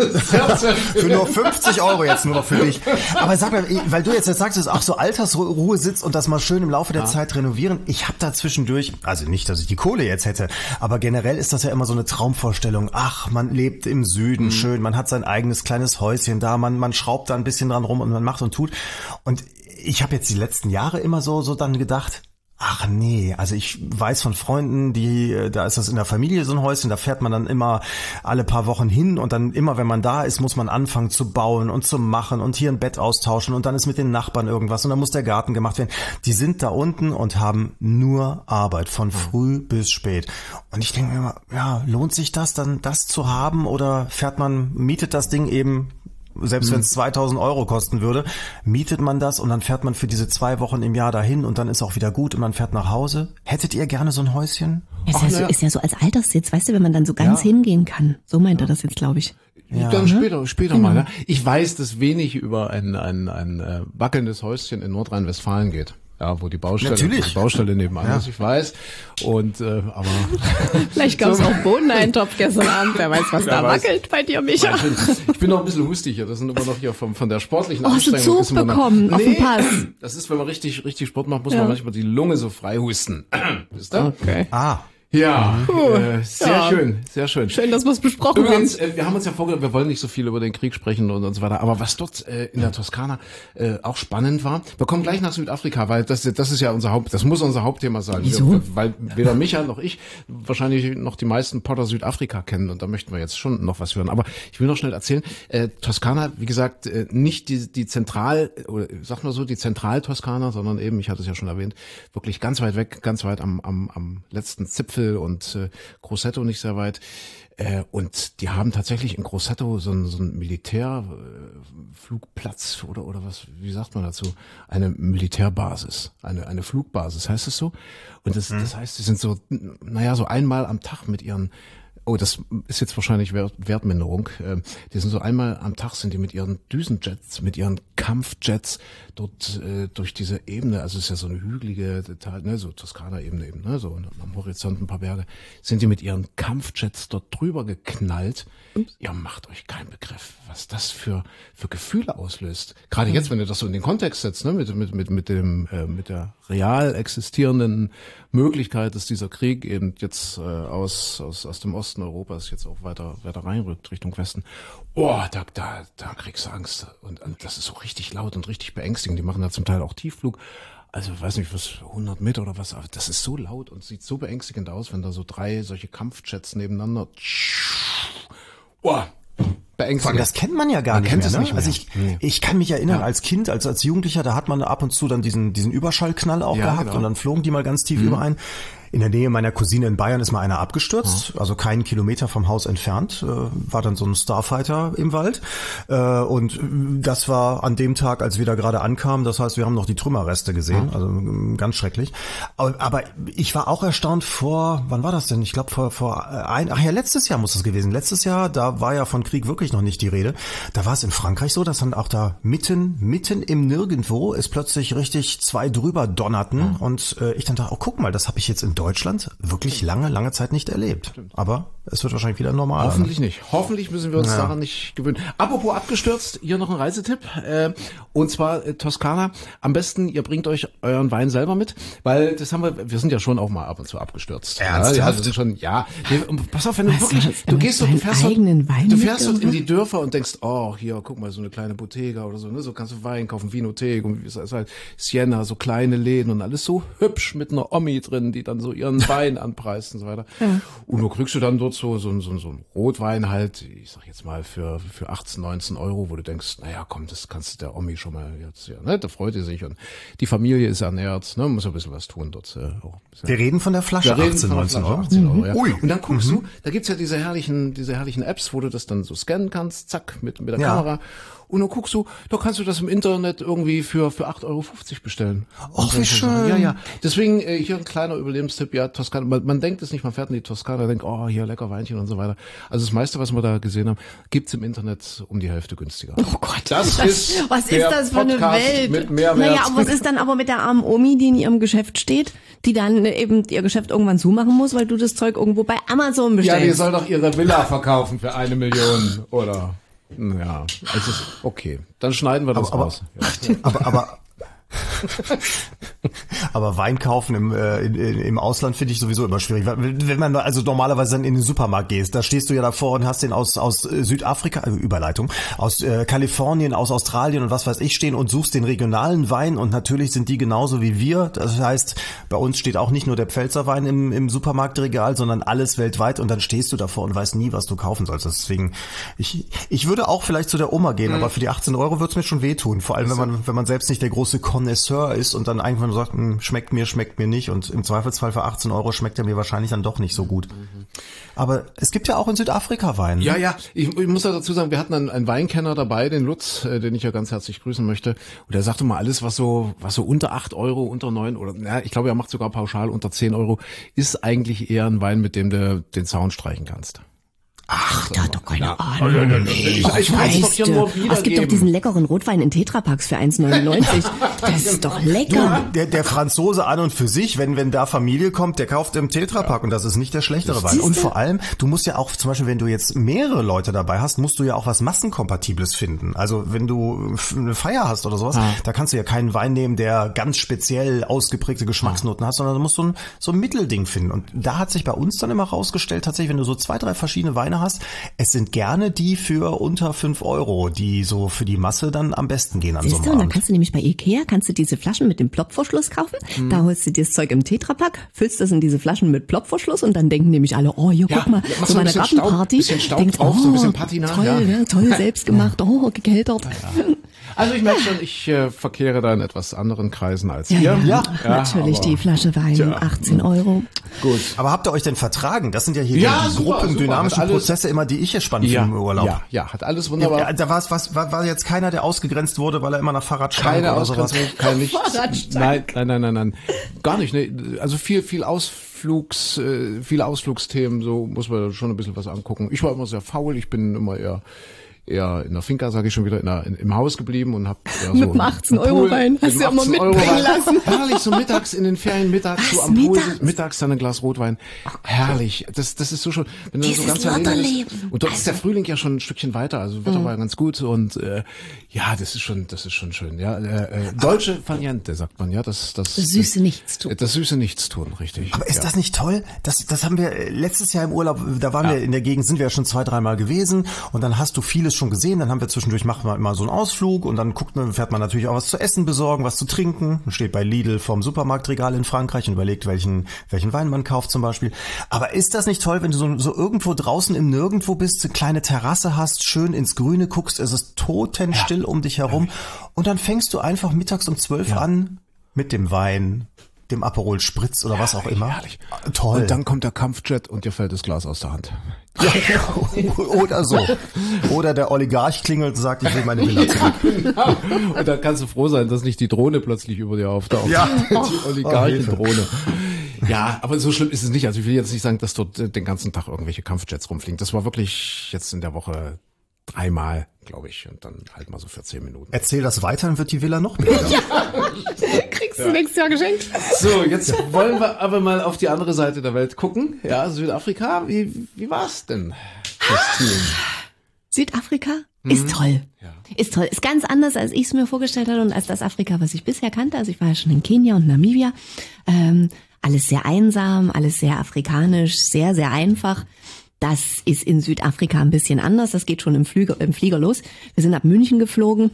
Für nur fünfzig Euro jetzt nur noch für dich. Aber sag mal, weil du jetzt sagst, es ist auch so Altersruhe sitzt und das mal schön im Laufe der ja. Zeit renovieren. Ich habe da zwischendurch, also nicht, dass ich die Kohle jetzt hätte, aber generell ist das ja immer so eine Traumvorstellung. Ach, man lebt im Süden, mhm. schön, man hat sein eigenes kleines Häuschen da, man man schraubt da ein bisschen dran rum und man macht und tut. Und ich habe jetzt die letzten Jahre immer so so dann gedacht, ach nee, also ich weiß von Freunden, die, da ist das in der Familie so ein Häuschen, da fährt man dann immer alle paar Wochen hin und dann immer, wenn man da ist, muss man anfangen zu bauen und zu machen und hier ein Bett austauschen und dann ist mit den Nachbarn irgendwas und dann muss der Garten gemacht werden. Die sind da unten und haben nur Arbeit von früh bis spät. Und ich denke mir immer, ja, lohnt sich das dann, das zu haben oder fährt man, mietet das Ding eben Selbst wenn es zweitausend Euro kosten würde, mietet man das und dann fährt man für diese zwei Wochen im Jahr dahin und dann ist auch wieder gut und man fährt nach Hause. Hättet ihr gerne so ein Häuschen? Ist, Ach, ja so, ja. ist ja so als Alterssitz, weißt du, wenn man dann so ganz Ja. hingehen kann. So meint er das jetzt, glaube ich. Ja. Dann später, später mal. Ne? Ich weiß, dass wenig über ein, ein, ein äh, wackelndes Häuschen in Nordrhein-Westfalen geht. Ja, wo die Baustelle, Natürlich. wo die Baustelle nebenan Ja. ist, ich weiß. Und äh, aber Vielleicht gab es So. auch Bohneneintopf gestern Abend. Wer weiß, was Wer da weiß. wackelt bei dir, Micha. ich bin, ich bin noch ein bisschen hustig hier. Das sind immer noch hier vom, von der sportlichen Oh, hast du Anstrengung. Zug ist immer noch- bekommen auf dem Pass? Das ist, wenn man richtig, richtig Sport macht, muss Ja. man manchmal die Lunge so frei husten. Wisst ihr? Okay. Ah, Ja, äh, sehr Ja. schön, sehr schön. Schön, dass wir es besprochen Übrigens, haben. äh, wir haben uns ja vorgenommen, wir wollen nicht so viel über den Krieg sprechen und, und so weiter, aber was dort äh, in der Toskana äh, auch spannend war, wir kommen gleich nach Südafrika, weil das, das ist ja unser Haupt, das muss unser Hauptthema sein. Wieso? Wir, weil weder Michael noch ich wahrscheinlich noch die meisten Potter Südafrika kennen und da möchten wir jetzt schon noch was hören. Aber ich will noch schnell erzählen, äh, Toskana, wie gesagt, äh, nicht die, die Zentral, oder sag mal so, die Zentral-Toskana, sondern eben, ich hatte es ja schon erwähnt, wirklich ganz weit weg, ganz weit am, am, am letzten Zipfel und äh, Grosseto nicht sehr weit. Äh, und die haben tatsächlich in Grosseto so einen, so einen Militärflugplatz oder oder was, wie sagt man dazu? Eine Militärbasis, eine eine Flugbasis, heißt es so? Und das, das heißt, sie sind so, naja, so einmal am Tag mit ihren Oh, das ist jetzt wahrscheinlich Wert, Wertminderung. Die sind so einmal am Tag sind die mit ihren Düsenjets, mit ihren Kampfjets dort äh, durch diese Ebene, also es ist ja so eine hügelige Teil, ne, so Toskana-Ebene eben, ne, so am Horizont ein paar Berge, sind die mit ihren Kampfjets dort drüber geknallt. Ihr macht euch keinen Begriff, was das für für Gefühle auslöst. Gerade jetzt, wenn du das so in den Kontext setzt, ne, mit mit mit mit dem äh, mit der real existierenden Möglichkeit, dass dieser Krieg eben jetzt äh, aus aus aus dem Osten Europas jetzt auch weiter weiter reinrückt Richtung Westen. Oh, da da da kriegst du Angst und, und das ist so richtig laut und richtig beängstigend. Die machen da zum Teil auch Tiefflug. Also weiß nicht, was hundert Meter oder was, aber das ist so laut und sieht so beängstigend aus, wenn da so drei solche Kampfjets nebeneinander. Oh, beängstigend. vor allem, das kennt man ja gar Man nicht kennt mehr. es Ne? nicht mehr. Also ich, Nee. ich kann mich erinnern, als Kind, als als Jugendlicher, da hat man ab und zu dann diesen diesen Überschallknall auch Ja, gehabt genau. und dann flogen die mal ganz tief über einen. In der Nähe meiner Cousine in Bayern ist mal einer abgestürzt, also keinen Kilometer vom Haus entfernt, äh, war dann so ein Starfighter im Wald. Äh, und das war an dem Tag, als wir da gerade ankamen, das heißt, wir haben noch die Trümmerreste gesehen, also ähm, ganz schrecklich. Aber, aber ich war auch erstaunt vor, wann war das denn? Ich glaube vor, vor ein, ach ja, letztes Jahr muss es gewesen. Letztes Jahr, da war ja von Krieg wirklich noch nicht die Rede. Da war es in Frankreich so, dass dann auch da mitten, mitten im Nirgendwo es plötzlich richtig zwei drüber donnerten und äh, ich dann dachte, oh guck mal, das habe ich jetzt in Deutschland wirklich lange, lange Zeit nicht erlebt. Aber es wird wahrscheinlich wieder normal. Hoffentlich nicht. Hoffentlich müssen wir uns Ja. daran nicht gewöhnen. Apropos abgestürzt, hier noch ein Reisetipp. Äh, und zwar äh, Toskana. Am besten, ihr bringt euch euren Wein selber mit, weil das haben wir, wir sind ja schon auch mal ab und zu abgestürzt. Ernsthaft? Ja, das ist schon, ja. Nee, und pass auf, wenn du Was, wirklich, hast du du gehst dort, du deinen fährst dort, eigenen Wein du fährst dort in mitgebracht? die Dörfer und denkst, oh, hier, guck mal, so eine kleine Bottega oder so, ne, so kannst du Wein kaufen, Vinothek und wie ist das halt, Siena, so kleine Läden und alles so hübsch mit einer Omi drin, die dann so ihren Wein anpreist und so weiter. Ja. Und du kriegst du dann dort so, so, so, so einen Rotwein halt, ich sag jetzt mal für, für achtzehn, neunzehn Euro, wo du denkst, naja, komm, das kannst du der Omi schon mal jetzt, ja, ne, da freut ihr sich und die Familie ist ernährt, ne, muss ein bisschen was tun dort, äh, auch ein bisschen. Wir reden von der Flasche, Wir reden achtzehn, von der neunzehn Flasche, Euro. achtzehn Euro, ja. Ui. Und dann guckst du, da gibt's ja diese herrlichen, diese herrlichen Apps, wo du das dann so scannen kannst, zack, mit, mit der Ja. Kamera. Und dann guckst du, da kannst du das im Internet irgendwie für, für acht Euro fünfzig bestellen. Och, Und wie so- schön. Ja, ja. Deswegen, äh, hier ein kleiner Überlebenstipp, ja, Toskana. Man, man denkt es nicht, man fährt in die Toskana, denkt, oh, hier lecker Weinchen und so weiter. Also das meiste, was wir da gesehen haben, gibt's im Internet um die Hälfte günstiger. Oh Gott, Das ist was der ist das für eine Podcast Welt? mit Mehrwert. Naja, und was ist dann aber mit der armen Omi, die in ihrem Geschäft steht, die dann eben ihr Geschäft irgendwann zumachen muss, weil du das Zeug irgendwo bei Amazon Ja, bestellst? die soll doch ihre Villa verkaufen für eine Million, oder? Ja, es ist okay. Dann schneiden wir das Aber- raus. Ja. Aber, aber, aber Wein kaufen im, äh, in, in, im Ausland finde ich sowieso immer schwierig. Wenn wenn man also normalerweise dann in den Supermarkt gehst, da stehst du ja davor und hast den aus, aus äh, Südafrika, also Überleitung, aus äh, Kalifornien, aus Australien und was weiß ich stehen und suchst den regionalen Wein und natürlich sind die genauso wie wir. Das heißt, bei uns steht auch nicht nur der Pfälzer Wein im, im Supermarktregal, sondern alles weltweit und dann stehst du davor und weißt nie, was du kaufen sollst. Deswegen, ich, ich würde auch vielleicht zu der Oma gehen, aber für die achtzehn Euro wird's mir schon wehtun. Vor allem, wenn man, wenn man selbst nicht der große Connoisseur Connoisseur ist und dann einfach nur sagt, hm, schmeckt mir, schmeckt mir nicht und im Zweifelsfall für achtzehn Euro schmeckt er mir wahrscheinlich dann doch nicht so gut. Aber es gibt ja auch in Südafrika Wein. Ja, ja, ich, ich muss ja dazu sagen, wir hatten einen, einen Weinkenner dabei, den Lutz, äh, den ich ja ganz herzlich grüßen möchte. Und der sagte mal, alles, was so was so unter acht Euro, unter neun oder na, ich glaube, er macht sogar pauschal unter zehn Euro, ist eigentlich eher ein Wein, mit dem du den Zaun streichen kannst. Ach, der hat doch keine Ja. Ahnung. Ich, ich kann es doch hier nur Weißt du, es gibt doch wiedergeben. diesen leckeren Rotwein in Tetrapacks für eins neunundneunzig. Das ist doch lecker. Der, der Franzose an und für sich, wenn wenn da Familie kommt, der kauft im Tetrapack und das ist nicht der schlechtere Wein. Und vor allem, du musst ja auch, zum Beispiel, wenn du jetzt mehrere Leute dabei hast, musst du ja auch was Massenkompatibles finden. Also wenn du eine Feier hast oder sowas, Ah. da kannst du ja keinen Wein nehmen, der ganz speziell ausgeprägte Geschmacksnoten hat, sondern du musst so ein, so ein Mittelding finden. Und da hat sich bei uns dann immer rausgestellt, tatsächlich, wenn du so zwei, drei verschiedene Weine hast, es sind gerne die für unter fünf Euro, die so für die Masse dann am besten gehen an so Siehst einem du, und dann Abend. kannst du nämlich bei Ikea, kannst du diese Flaschen mit dem Plopverschluss kaufen. Mhm. Da holst du dir das Zeug im Tetrapack, füllst das in diese Flaschen mit Plopverschluss und dann denken nämlich alle, oh, hier, Ja, guck mal, ja, mach zu so ein meiner bisschen Staub- Gartenparty. bisschen Staub Denkt, drauf, oh, so ein bisschen Patina, toll, ja. ja, toll, selbst gemacht, oh, gekeltert. Also ich merke schon, ich äh, verkehre da in etwas anderen Kreisen als Ja, ihr. ja, Ja, natürlich aber- die Flasche Wein, Tja. achtzehn Euro. Gut. Aber habt ihr euch denn vertragen? Das sind ja hier Ja, die, die super, Gruppen, super. dynamischen Hat alles- Prozesse immer, die ich hier spannend Ja, finde im Urlaub. ja, ja, hat alles wunderbar. Ja, da war's, was, war, war jetzt keiner, der ausgegrenzt wurde, weil er immer nach Fahrrad stank Keine oder sowas. Ausgrenzung, kein nichts. Fahrradstank. Nein, nein, nein, nein, nein. Gar nicht. Ne? Also viel, viel Ausflugs, äh, viele Ausflugsthemen, so muss man schon ein bisschen was angucken. Ich war immer sehr faul, ich bin immer eher eher in der Finca, sage ich schon wieder, in der, in, im Haus geblieben und habe so Mit dem achtzehn Euro Wein, hast du ja immer mitbringen lassen. Herrlich, so mittags in den Ferien, mittags so Was, am Pool, mittags? mittags? mittags dann ein Glas Rotwein. Herrlich, das das ist so schon, wenn du dann so Dieses ganz alleine bist. Lotterleben. Und dort ist der Frühling ja schon ein Stückchen weiter, also das Wetter war ja ganz gut und äh, ja, das ist schon, das ist schon schön, ja. Äh, äh, Dolce Valiente sagt man, ja, das das Das süße Nichtstun. Das süße Nichtstun, richtig. Aber ist ja. das nicht toll? Das, das haben wir äh, letztes Jahr im Urlaub, da waren Ja. wir in der Gegend, sind wir ja schon zwei, dreimal gewesen und dann hast du vieles schon gesehen, dann haben wir zwischendurch, machen wir immer so einen Ausflug und dann guckt man, fährt man natürlich auch was zu essen besorgen, was zu trinken, man steht bei Lidl vorm Supermarktregal in Frankreich und überlegt, welchen, welchen Wein man kauft zum Beispiel. Aber ist das nicht toll, wenn du so, so irgendwo draußen im Nirgendwo bist, eine kleine Terrasse hast, schön ins Grüne guckst, es ist totenstill um dich herum und dann fängst du einfach mittags um zwölf Ja. an mit dem Wein, dem Aperol Spritz oder was auch immer. Herrlich. Toll. Und dann kommt der Kampfjet und dir fällt das Glas aus der Hand. Oder so. Oder der Oligarch klingelt und sagt, ich will meine Villa zurück. Und dann kannst du froh sein, dass nicht die Drohne plötzlich über dir auftaucht. Ja. Die Oh, Oligarchen-Drohne. Ja, aber so schlimm ist es nicht. Also ich will jetzt nicht sagen, dass dort äh, den ganzen Tag irgendwelche Kampfjets rumfliegen. Das war wirklich jetzt in der Woche dreimal, glaube ich. Und dann halt mal so für zehn Minuten. Erzähl das weiter, dann wird die Villa noch billiger. Kriegst du nächstes Jahr geschenkt. So, jetzt wollen wir aber mal auf die andere Seite der Welt gucken. Ja, Südafrika, wie, wie war's denn, Christine? Südafrika ist toll. Ja. Ist toll. Ist ganz anders, als ich es mir vorgestellt hatte und als das Afrika, was ich bisher kannte. Also ich war ja schon in Kenia und Namibia. Ähm, alles sehr einsam, alles sehr afrikanisch, sehr, sehr einfach. Das ist in Südafrika ein bisschen anders. Das geht schon im Flieger, im Flieger los. Wir sind ab München geflogen.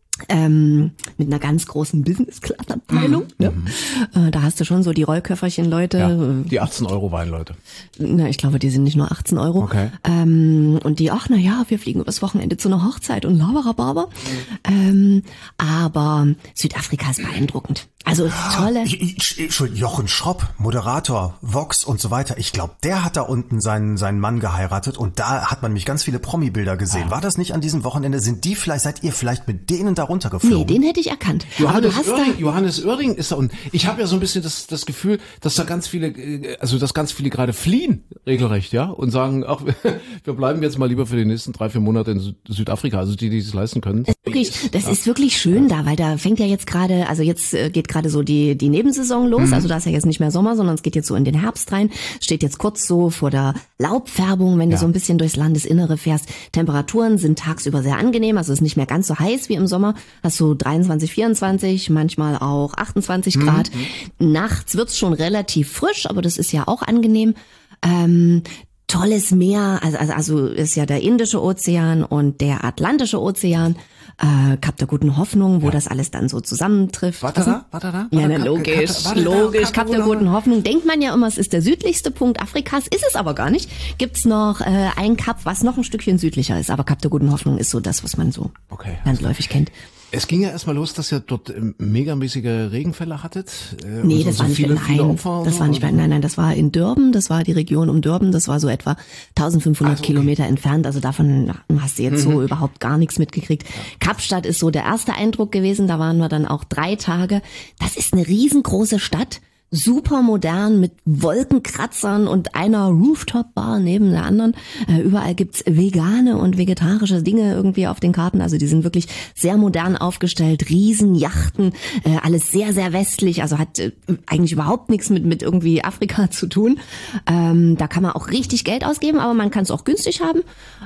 Ähm, mit einer ganz großen Business-Class-Abteilung. Mhm. Ne? Äh, da hast du schon so die Rollköfferchen-Leute. Ja, die achtzehn Euro Weinleute. Na, ich glaube, die sind nicht nur achtzehn Euro. Okay. Ähm, und die, ach na ja, wir fliegen übers Wochenende zu einer Hochzeit und Laberababer. Ähm, aber Südafrika ist beeindruckend. Also tolle. Ich- ich- Entschuldigung, Jochen Schropp, Moderator, Vox und so weiter. Ich glaube, der hat da unten seinen, seinen Mann geheiratet und da hat man nämlich ganz viele Promi-Bilder gesehen. War das nicht an diesem Wochenende? Sind die vielleicht, seid ihr vielleicht mit denen da runtergeflogen? Nee, den hätte ich erkannt. aber du Johannes hast Oerding, da, Johannes Oerding ist da und ich habe ja so ein bisschen das, das Gefühl, dass da ganz viele, äh, also dass ganz viele gerade fliehen, regelrecht, ja, und sagen, ach, wir bleiben jetzt mal lieber für die nächsten drei, vier Monate in Sü- Südafrika, also die, die es leisten können. wirklich, das ist wirklich schön da, weil da fängt ja jetzt gerade, also jetzt äh, geht gerade so die die Nebensaison los, Mhm. also da ist ja jetzt nicht mehr Sommer, sondern es geht jetzt so in den Herbst rein, steht jetzt kurz so vor der Laubfärbung, wenn du Ja. so ein bisschen durchs Landesinnere fährst. Temperaturen sind tagsüber sehr angenehm, also es ist nicht mehr ganz so heiß wie im Sommer, hast so dreiundzwanzig, vierundzwanzig, manchmal auch achtundzwanzig Mhm. Grad. Nachts wird's schon relativ frisch, aber das ist ja auch angenehm. Ähm, Tolles Meer, also, also, also ist ja der Indische Ozean und der Atlantische Ozean, äh, Kap der Guten Hoffnung, wo das alles dann so zusammentrifft. Warte da, warte da. Ja, warte, na, Kap- logisch, Kap- warte da, logisch. Kap- Kap der Guten Hoffnung. Denkt man ja immer, es ist der südlichste Punkt Afrikas, ist es aber gar nicht. Gibt's noch äh, ein Kap, was noch ein Stückchen südlicher ist, aber Kap der Guten Hoffnung ist so das, was man so Okay. landläufig kennt. Es ging ja erstmal los, dass ihr dort ähm, megamäßige Regenfälle hattet. Äh, Nee, und so, das so war nicht viele, bei, viele nein, Opfer. und das so, war nicht bei, oder? nein, nein, das war in Durban, das war die Region um Durban, das war so etwa eintausendfünfhundert Also, okay. Kilometer entfernt, also davon hast du jetzt so überhaupt gar nichts mitgekriegt. Kapstadt ist so der erste Eindruck gewesen, da waren wir dann auch drei Tage. Das ist eine riesengroße Stadt. Super modern mit Wolkenkratzern und einer Rooftop-Bar neben der anderen. Äh, überall gibt's vegane und vegetarische Dinge irgendwie auf den Karten. Also die sind wirklich sehr modern aufgestellt. Riesenjachten, äh, alles sehr, sehr westlich. Also hat äh, eigentlich überhaupt nichts mit mit irgendwie Afrika zu tun. Ähm, da kann man auch richtig Geld ausgeben, aber man kann es auch günstig haben.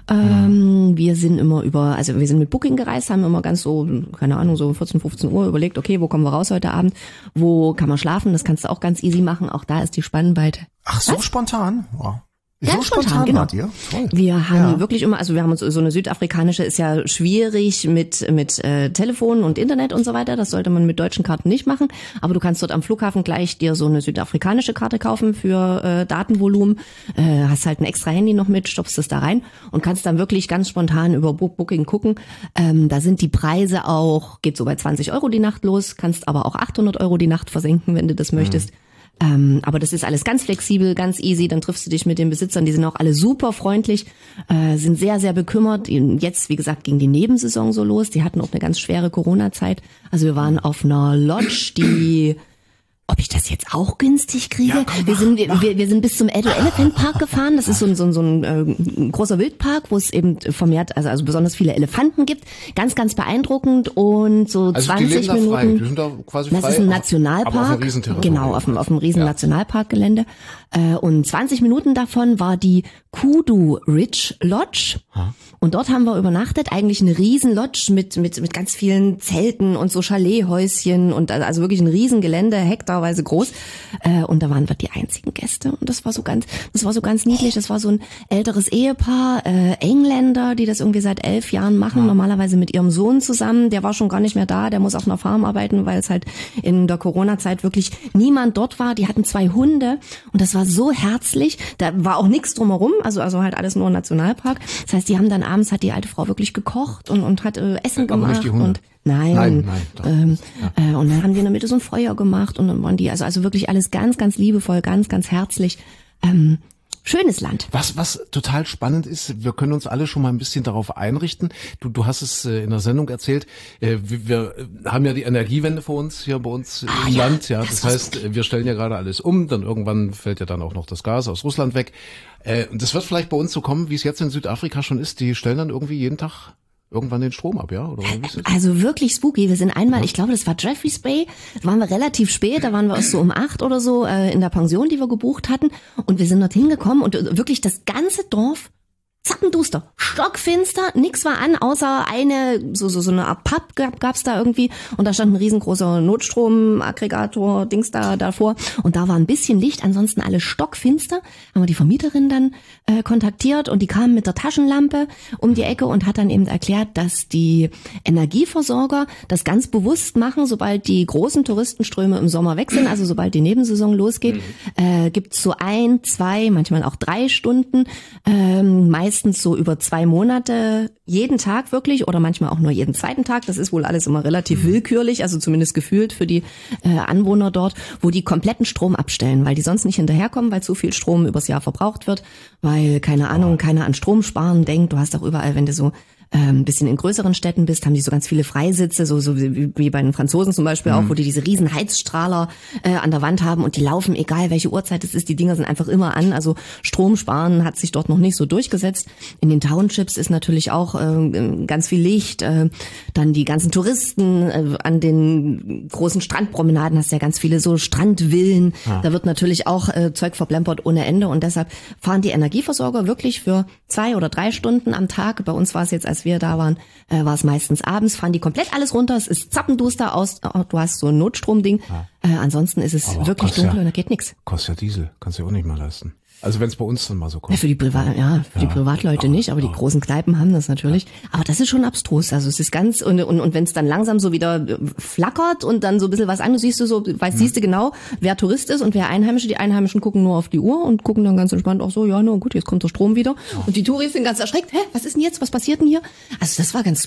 Ähm, mhm. Wir sind immer über, also wir sind mit Booking gereist, haben immer ganz so, keine Ahnung, so vierzehn, fünfzehn Uhr überlegt, okay, wo kommen wir raus heute Abend? Wo kann man schlafen? Das kannst du auch ganz easy machen. Auch da ist die Spannweite. Ach, so Was? spontan? Wow. So Ganz spontan, spontan genau. wart ihr? Toll. Wir haben Ja. wirklich immer, also wir haben uns so eine südafrikanische ist ja schwierig mit mit äh, Telefon und Internet und so weiter. Das sollte man mit deutschen Karten nicht machen. Aber du kannst dort am Flughafen gleich dir so eine südafrikanische Karte kaufen für äh, Datenvolumen. Äh, hast halt ein extra Handy noch mit, stopfst es da rein und kannst dann wirklich ganz spontan über Book Booking gucken. Ähm, da sind die Preise auch, geht so bei zwanzig Euro die Nacht los, kannst aber auch achthundert Euro die Nacht versenken, wenn du das möchtest. Ähm, aber das ist alles ganz flexibel, ganz easy. Dann triffst du dich mit den Besitzern, die sind auch alle super freundlich, äh, sind sehr, sehr bekümmert. Jetzt, wie gesagt, ging die Nebensaison so los. Die hatten auch eine ganz schwere Corona-Zeit. Also wir waren auf einer Lodge, die... Ob ich das jetzt auch günstig kriege? Ja, komm, wir mach, sind mach. wir, wir sind bis zum Edo Elephant Park gefahren. Das ist so ein so ein, so ein, äh, ein großer Wildpark, wo es eben vermehrt also also besonders viele Elefanten gibt. Ganz ganz beeindruckend und so Also die zwanzig leben da Minuten. frei, die sind da quasi frei. Das ist ein aber- Nationalpark. Aber auf einem Riesenterritorium. Genau, auf dem auf dem riesen Ja. Nationalparkgelände. Äh, und zwanzig Minuten davon war die Kudu Ridge Lodge. Und dort haben wir übernachtet. Eigentlich eine riesen Lodge mit mit mit ganz vielen Zelten und so Chalet-Häuschen und also wirklich ein riesen Gelände, hektarweise groß. Äh, und da waren wir die einzigen Gäste und das war so ganz, das war so ganz niedlich. Das war so ein älteres Ehepaar, äh, Engländer, die das irgendwie seit elf Jahren machen, ja. Normalerweise mit ihrem Sohn zusammen. Der war schon gar nicht mehr da, der muss auf einer Farm arbeiten, weil es halt in der Corona-Zeit wirklich niemand dort war. Die hatten zwei Hunde und das war so herzlich. Da war auch nichts drumherum, also also halt alles nur Nationalpark. Das heißt, die haben dann abends hat die alte Frau wirklich gekocht und und hat äh, Essen Aber gemacht nicht die Hunde. und Nein, Nein, nein, doch. ähm, äh, und dann haben die in der Mitte so ein Feuer gemacht und dann waren die, also also wirklich alles ganz, ganz liebevoll, ganz, ganz herzlich. Ähm, schönes Land. Was, was total spannend ist, wir können uns alle schon mal ein bisschen darauf einrichten. Du, du hast es äh, in der Sendung erzählt, äh, wir, wir haben ja die Energiewende vor uns hier bei uns Ah, im ja, Land. Ja, das das heißt, äh, wir stellen ja gerade alles um, dann irgendwann fällt ja dann auch noch das Gas aus Russland weg. Äh, und das wird vielleicht bei uns so kommen, wie es jetzt in Südafrika schon ist. Die stellen dann irgendwie jeden Tag irgendwann den Strom ab, ja? Oder wie ist das? Also wirklich spooky. Wir sind einmal, ich glaube, das war Jeffreys Bay, da waren wir relativ spät, da waren wir erst so um acht oder so äh, in der Pension, die wir gebucht hatten. Und wir sind dorthin gekommen und äh, wirklich das ganze Dorf zappenduster, stockfinster, nix war an, außer eine, so so so eine Art Pub gab, gab's da irgendwie und da stand ein riesengroßer Notstromaggregator, Dings da davor und da war ein bisschen Licht, ansonsten alles stockfinster. Haben wir die Vermieterin dann äh, kontaktiert und die kam mit der Taschenlampe um die Ecke und hat dann eben erklärt, dass die Energieversorger das ganz bewusst machen, sobald die großen Touristenströme im Sommer weg sind, also sobald die Nebensaison losgeht, äh, gibt's so ein, zwei, manchmal auch drei Stunden, ähm, meist Meistens so über zwei Monate, jeden Tag wirklich oder manchmal auch nur jeden zweiten Tag. Das ist wohl alles immer relativ willkürlich, also zumindest gefühlt für die äh, Anwohner dort, wo die kompletten Strom abstellen, weil die sonst nicht hinterherkommen, weil zu viel Strom übers Jahr verbraucht wird, weil, keine Ahnung, keiner an Strom sparen denkt. Du hast auch überall, wenn du so ein ähm, bisschen in größeren Städten bist, haben die so ganz viele Freisitze, so, so wie, wie bei den Franzosen zum Beispiel auch, wo die diese riesen Heizstrahler äh, an der Wand haben und die laufen, egal welche Uhrzeit es ist, die Dinger sind einfach immer an, also Strom sparen hat sich dort noch nicht so durchgesetzt. In den Townships ist natürlich auch äh, ganz viel Licht, äh, dann die ganzen Touristen äh, an den großen Strandpromenaden hast ja ganz viele so Strandvillen, ja. Da wird natürlich auch äh, Zeug verplempert ohne Ende und deshalb fahren die Energieversorger wirklich für zwei oder drei Stunden am Tag, bei uns war es jetzt als wir da waren, äh, war es meistens abends, fahren die komplett alles runter, es ist zappenduster aus, du hast so ein Notstromding, ja. äh, ansonsten ist es Aber wirklich dunkel ja, und da geht nichts. Kostet ja Diesel, kannst du ja auch nicht mal leisten. Also wenn es bei uns dann mal so kommt. Ja, für die Privat, ja, für ja, die Privatleute aber, nicht, aber ja. Die großen Kneipen haben das natürlich. Ja. Aber das ist schon abstrus. Also es ist ganz und und, und wenn es dann langsam so wieder flackert und dann so ein bisschen was an, siehst du so, weißt, mhm. siehst du genau, wer Tourist ist und wer Einheimische. Die Einheimischen gucken nur auf die Uhr und gucken dann ganz entspannt auch so, ja, na gut, jetzt kommt der Strom wieder. Ja. Und die Touris sind ganz erschreckt. Hä, was ist denn jetzt? Was passiert denn hier? Also das war ganz spooky.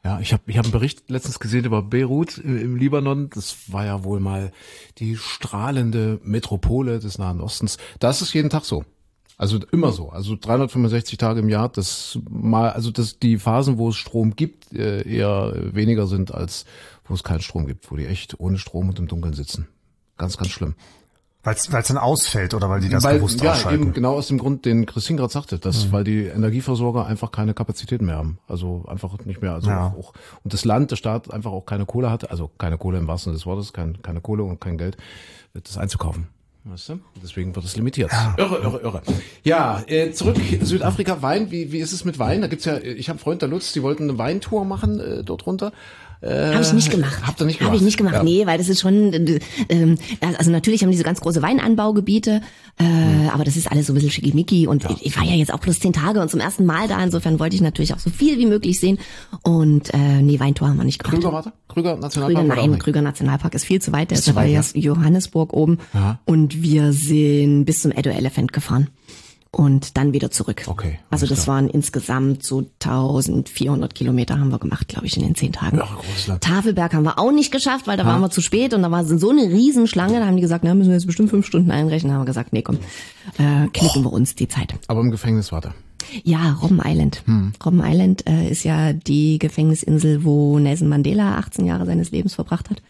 Ja, ich habe ich hab einen Bericht letztens gesehen über Beirut im Libanon. Das war ja wohl mal die strahlende Metropole des Nahen Ostens. Da ist es jeden Tag so. Also immer so. Also dreihundertfünfundsechzig Tage im Jahr. Das mal, also das die Phasen, wo es Strom gibt, eher weniger sind als wo es keinen Strom gibt, wo die echt ohne Strom und im Dunkeln sitzen. Ganz, ganz schlimm. Weil es dann ausfällt oder weil die das weil, bewusst ja, ausschalten? Eben genau aus dem Grund, den Christine gerade sagte, dass, Mhm. weil die Energieversorger einfach keine Kapazitäten mehr haben. Also einfach nicht mehr. Also Ja. auch, und das Land, der Staat einfach auch keine Kohle hatte, also keine Kohle im wahrsten Sinne des Wortes, kein, keine Kohle und kein Geld, das einzukaufen. Weißt du? Deswegen wird es limitiert. Ja. Irre, irre, irre. Ja, äh, zurück, Südafrika, Wein, wie, wie ist es mit Wein? Da gibt's ja, ich habe einen Freund, der Lutz, die wollten eine Weintour machen äh, dort runter. Äh, Habe ich nicht gemacht. Habt ihr nicht gemacht? Habe ich nicht gemacht, ja. nee, weil das ist schon, äh, äh, also natürlich haben diese ganz große Weinanbaugebiete, äh, mhm. aber das ist alles so ein bisschen schickimicki und ja. ich, ich war ja jetzt auch bloß zehn Tage und zum ersten Mal da, insofern wollte ich natürlich auch so viel wie möglich sehen und äh, nee, Weintour haben wir nicht gemacht. Krüger, warte? Krüger Nationalpark? Krüger, nein, Krüger Nationalpark ist viel zu weit, der ist, ist bei ja. Johannesburg oben Aha. und wir sind bis zum Edo Elephant gefahren. Und dann wieder zurück. Okay. Also das klar. waren insgesamt so eintausendvierhundert Kilometer haben wir gemacht, glaube ich, in den zehn Tagen. Ja, großes Land. Tafelberg haben wir auch nicht geschafft, weil da ha. waren wir zu spät und da war so eine Riesenschlange. Da haben die gesagt, na, müssen wir jetzt bestimmt fünf Stunden einrechnen. Da haben wir gesagt, nee, komm, äh, knicken oh. wir uns die Zeit. Aber im Gefängnis war der. Ja, Robben Island. Hm. Robben Island äh, ist ja die Gefängnisinsel, wo Nelson Mandela achtzehn Jahre seines Lebens verbracht hat.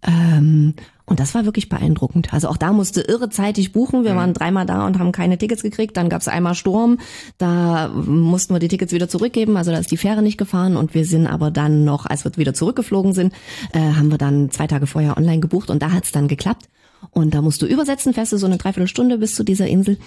Ähm, und das war wirklich beeindruckend. Also auch da musste irre zeitig buchen. Wir mhm. waren dreimal da und haben keine Tickets gekriegt. Dann gab es einmal Sturm. Da mussten wir die Tickets wieder zurückgeben. Also da ist die Fähre nicht gefahren. Und wir sind aber dann noch, als wir wieder zurückgeflogen sind, äh, haben wir dann zwei Tage vorher online gebucht. Und da hat es dann geklappt. Und da musst du übersetzen, fährst du so eine Dreiviertelstunde bis zu dieser Insel.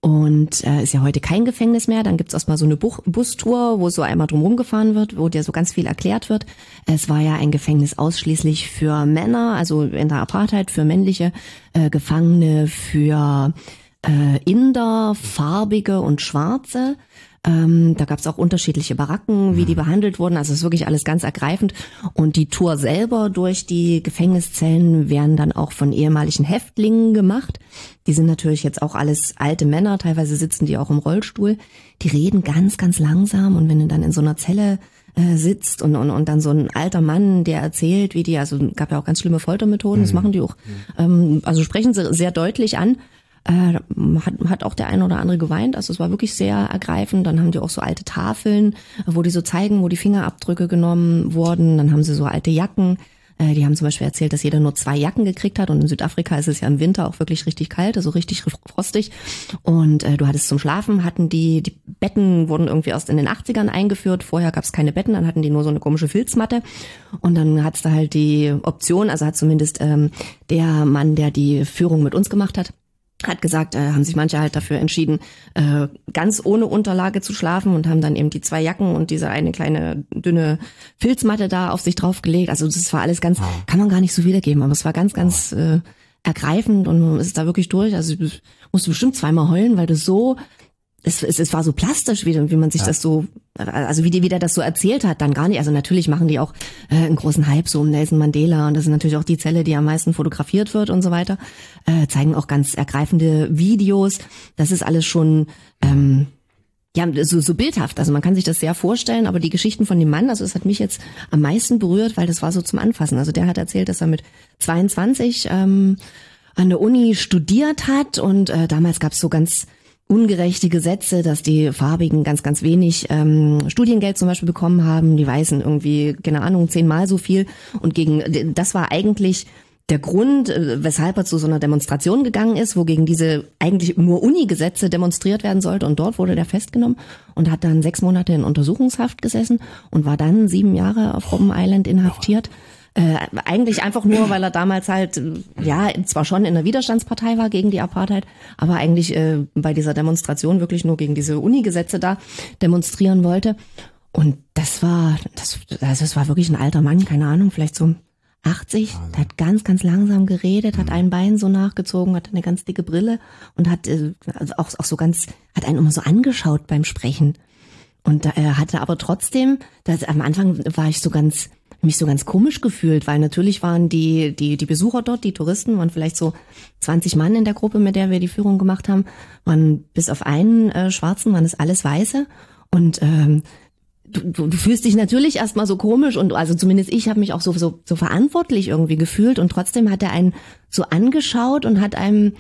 Und äh, ist ja heute kein Gefängnis mehr. Dann gibt's erstmal so eine Buch- Bustour, wo so einmal drumherum gefahren wird, wo dir so ganz viel erklärt wird. Es war ja ein Gefängnis ausschließlich für Männer, also in der Apartheid für männliche äh, Gefangene, für äh, Inder, Farbige und Schwarze. Ähm, da gab es auch unterschiedliche Baracken, wie die behandelt wurden. Also es ist wirklich alles ganz ergreifend. Und die Tour selber durch die Gefängniszellen werden dann auch von ehemaligen Häftlingen gemacht. Die sind natürlich jetzt auch alles alte Männer. Teilweise sitzen die auch im Rollstuhl. Die reden ganz, ganz langsam. Und wenn du dann in so einer Zelle äh, sitzt und, und, und dann so ein alter Mann, der erzählt, wie die, also gab ja auch ganz schlimme Foltermethoden, mhm. das machen die auch. Mhm. Ähm, also sprechen sie sehr deutlich an. Äh, hat, hat auch der eine oder andere geweint, also es war wirklich sehr ergreifend. Dann haben die auch so alte Tafeln, wo die so zeigen, wo die Fingerabdrücke genommen wurden. Dann haben sie so alte Jacken. Äh, die haben zum Beispiel erzählt, dass jeder nur zwei Jacken gekriegt hat und in Südafrika ist es ja im Winter auch wirklich richtig kalt, also richtig frostig. Und äh, du hattest zum Schlafen, hatten die, die Betten wurden irgendwie erst in den achtzigern eingeführt. Vorher gab es keine Betten, dann hatten die nur so eine komische Filzmatte. Und dann hat's da halt die Option, also hat zumindest ähm, der Mann, der die Führung mit uns gemacht hat, hat gesagt, äh, haben sich manche halt dafür entschieden, äh, ganz ohne Unterlage zu schlafen und haben dann eben die zwei Jacken und diese eine kleine dünne Filzmatte da auf sich draufgelegt. Also das war alles ganz, oh. kann man gar nicht so wiedergeben, aber es war ganz, ganz äh, ergreifend und man ist da wirklich durch. Also ich musste bestimmt zweimal heulen, weil das so, es, es, es war so plastisch, wie, wie man sich ja. das so, also wie die, wie der das so erzählt hat, dann gar nicht. Also natürlich machen die auch äh, einen großen Hype so um Nelson Mandela und das ist natürlich auch die Zelle, die am meisten fotografiert wird und so weiter. Äh, zeigen auch ganz ergreifende Videos. Das ist alles schon ähm, ja so, so bildhaft. Also man kann sich das sehr vorstellen, aber die Geschichten von dem Mann, also es hat mich jetzt am meisten berührt, weil das war so zum Anfassen. Also der hat erzählt, dass er mit zweiundzwanzig ähm, an der Uni studiert hat und äh, damals gab es so ganz ungerechte Gesetze, dass die Farbigen ganz, ganz wenig ähm, Studiengeld zum Beispiel bekommen haben, die Weißen irgendwie, keine Ahnung, zehnmal so viel. Und gegen das war eigentlich der Grund, weshalb er zu so einer Demonstration gegangen ist, wo gegen diese eigentlich nur Uni-Gesetze demonstriert werden sollte. Und dort wurde der festgenommen und hat dann sechs Monate in Untersuchungshaft gesessen und war dann sieben Jahre auf Robben Island inhaftiert. Äh, eigentlich einfach nur, weil er damals halt, ja, zwar schon in der Widerstandspartei war gegen die Apartheid, aber eigentlich äh, bei dieser Demonstration wirklich nur gegen diese Uni-Gesetze da demonstrieren wollte. Und das war, das, also das war wirklich ein alter Mann, keine Ahnung, vielleicht so achtzig, der hat ganz, ganz langsam geredet, hat ein Bein so nachgezogen, hat eine ganz dicke Brille und hat äh, also auch, auch so ganz, hat einen immer so angeschaut beim Sprechen. Und er äh, hatte aber trotzdem, das, am Anfang war ich so ganz, mich so ganz komisch gefühlt, weil natürlich waren die die die Besucher dort, die Touristen, waren vielleicht so zwanzig Mann in der Gruppe, mit der wir die Führung gemacht haben, waren bis auf einen äh, Schwarzen, waren es alles Weiße und ähm, du, du fühlst dich natürlich erstmal so komisch und also zumindest ich habe mich auch so, so so verantwortlich irgendwie gefühlt und trotzdem hat er einen so angeschaut und hat einem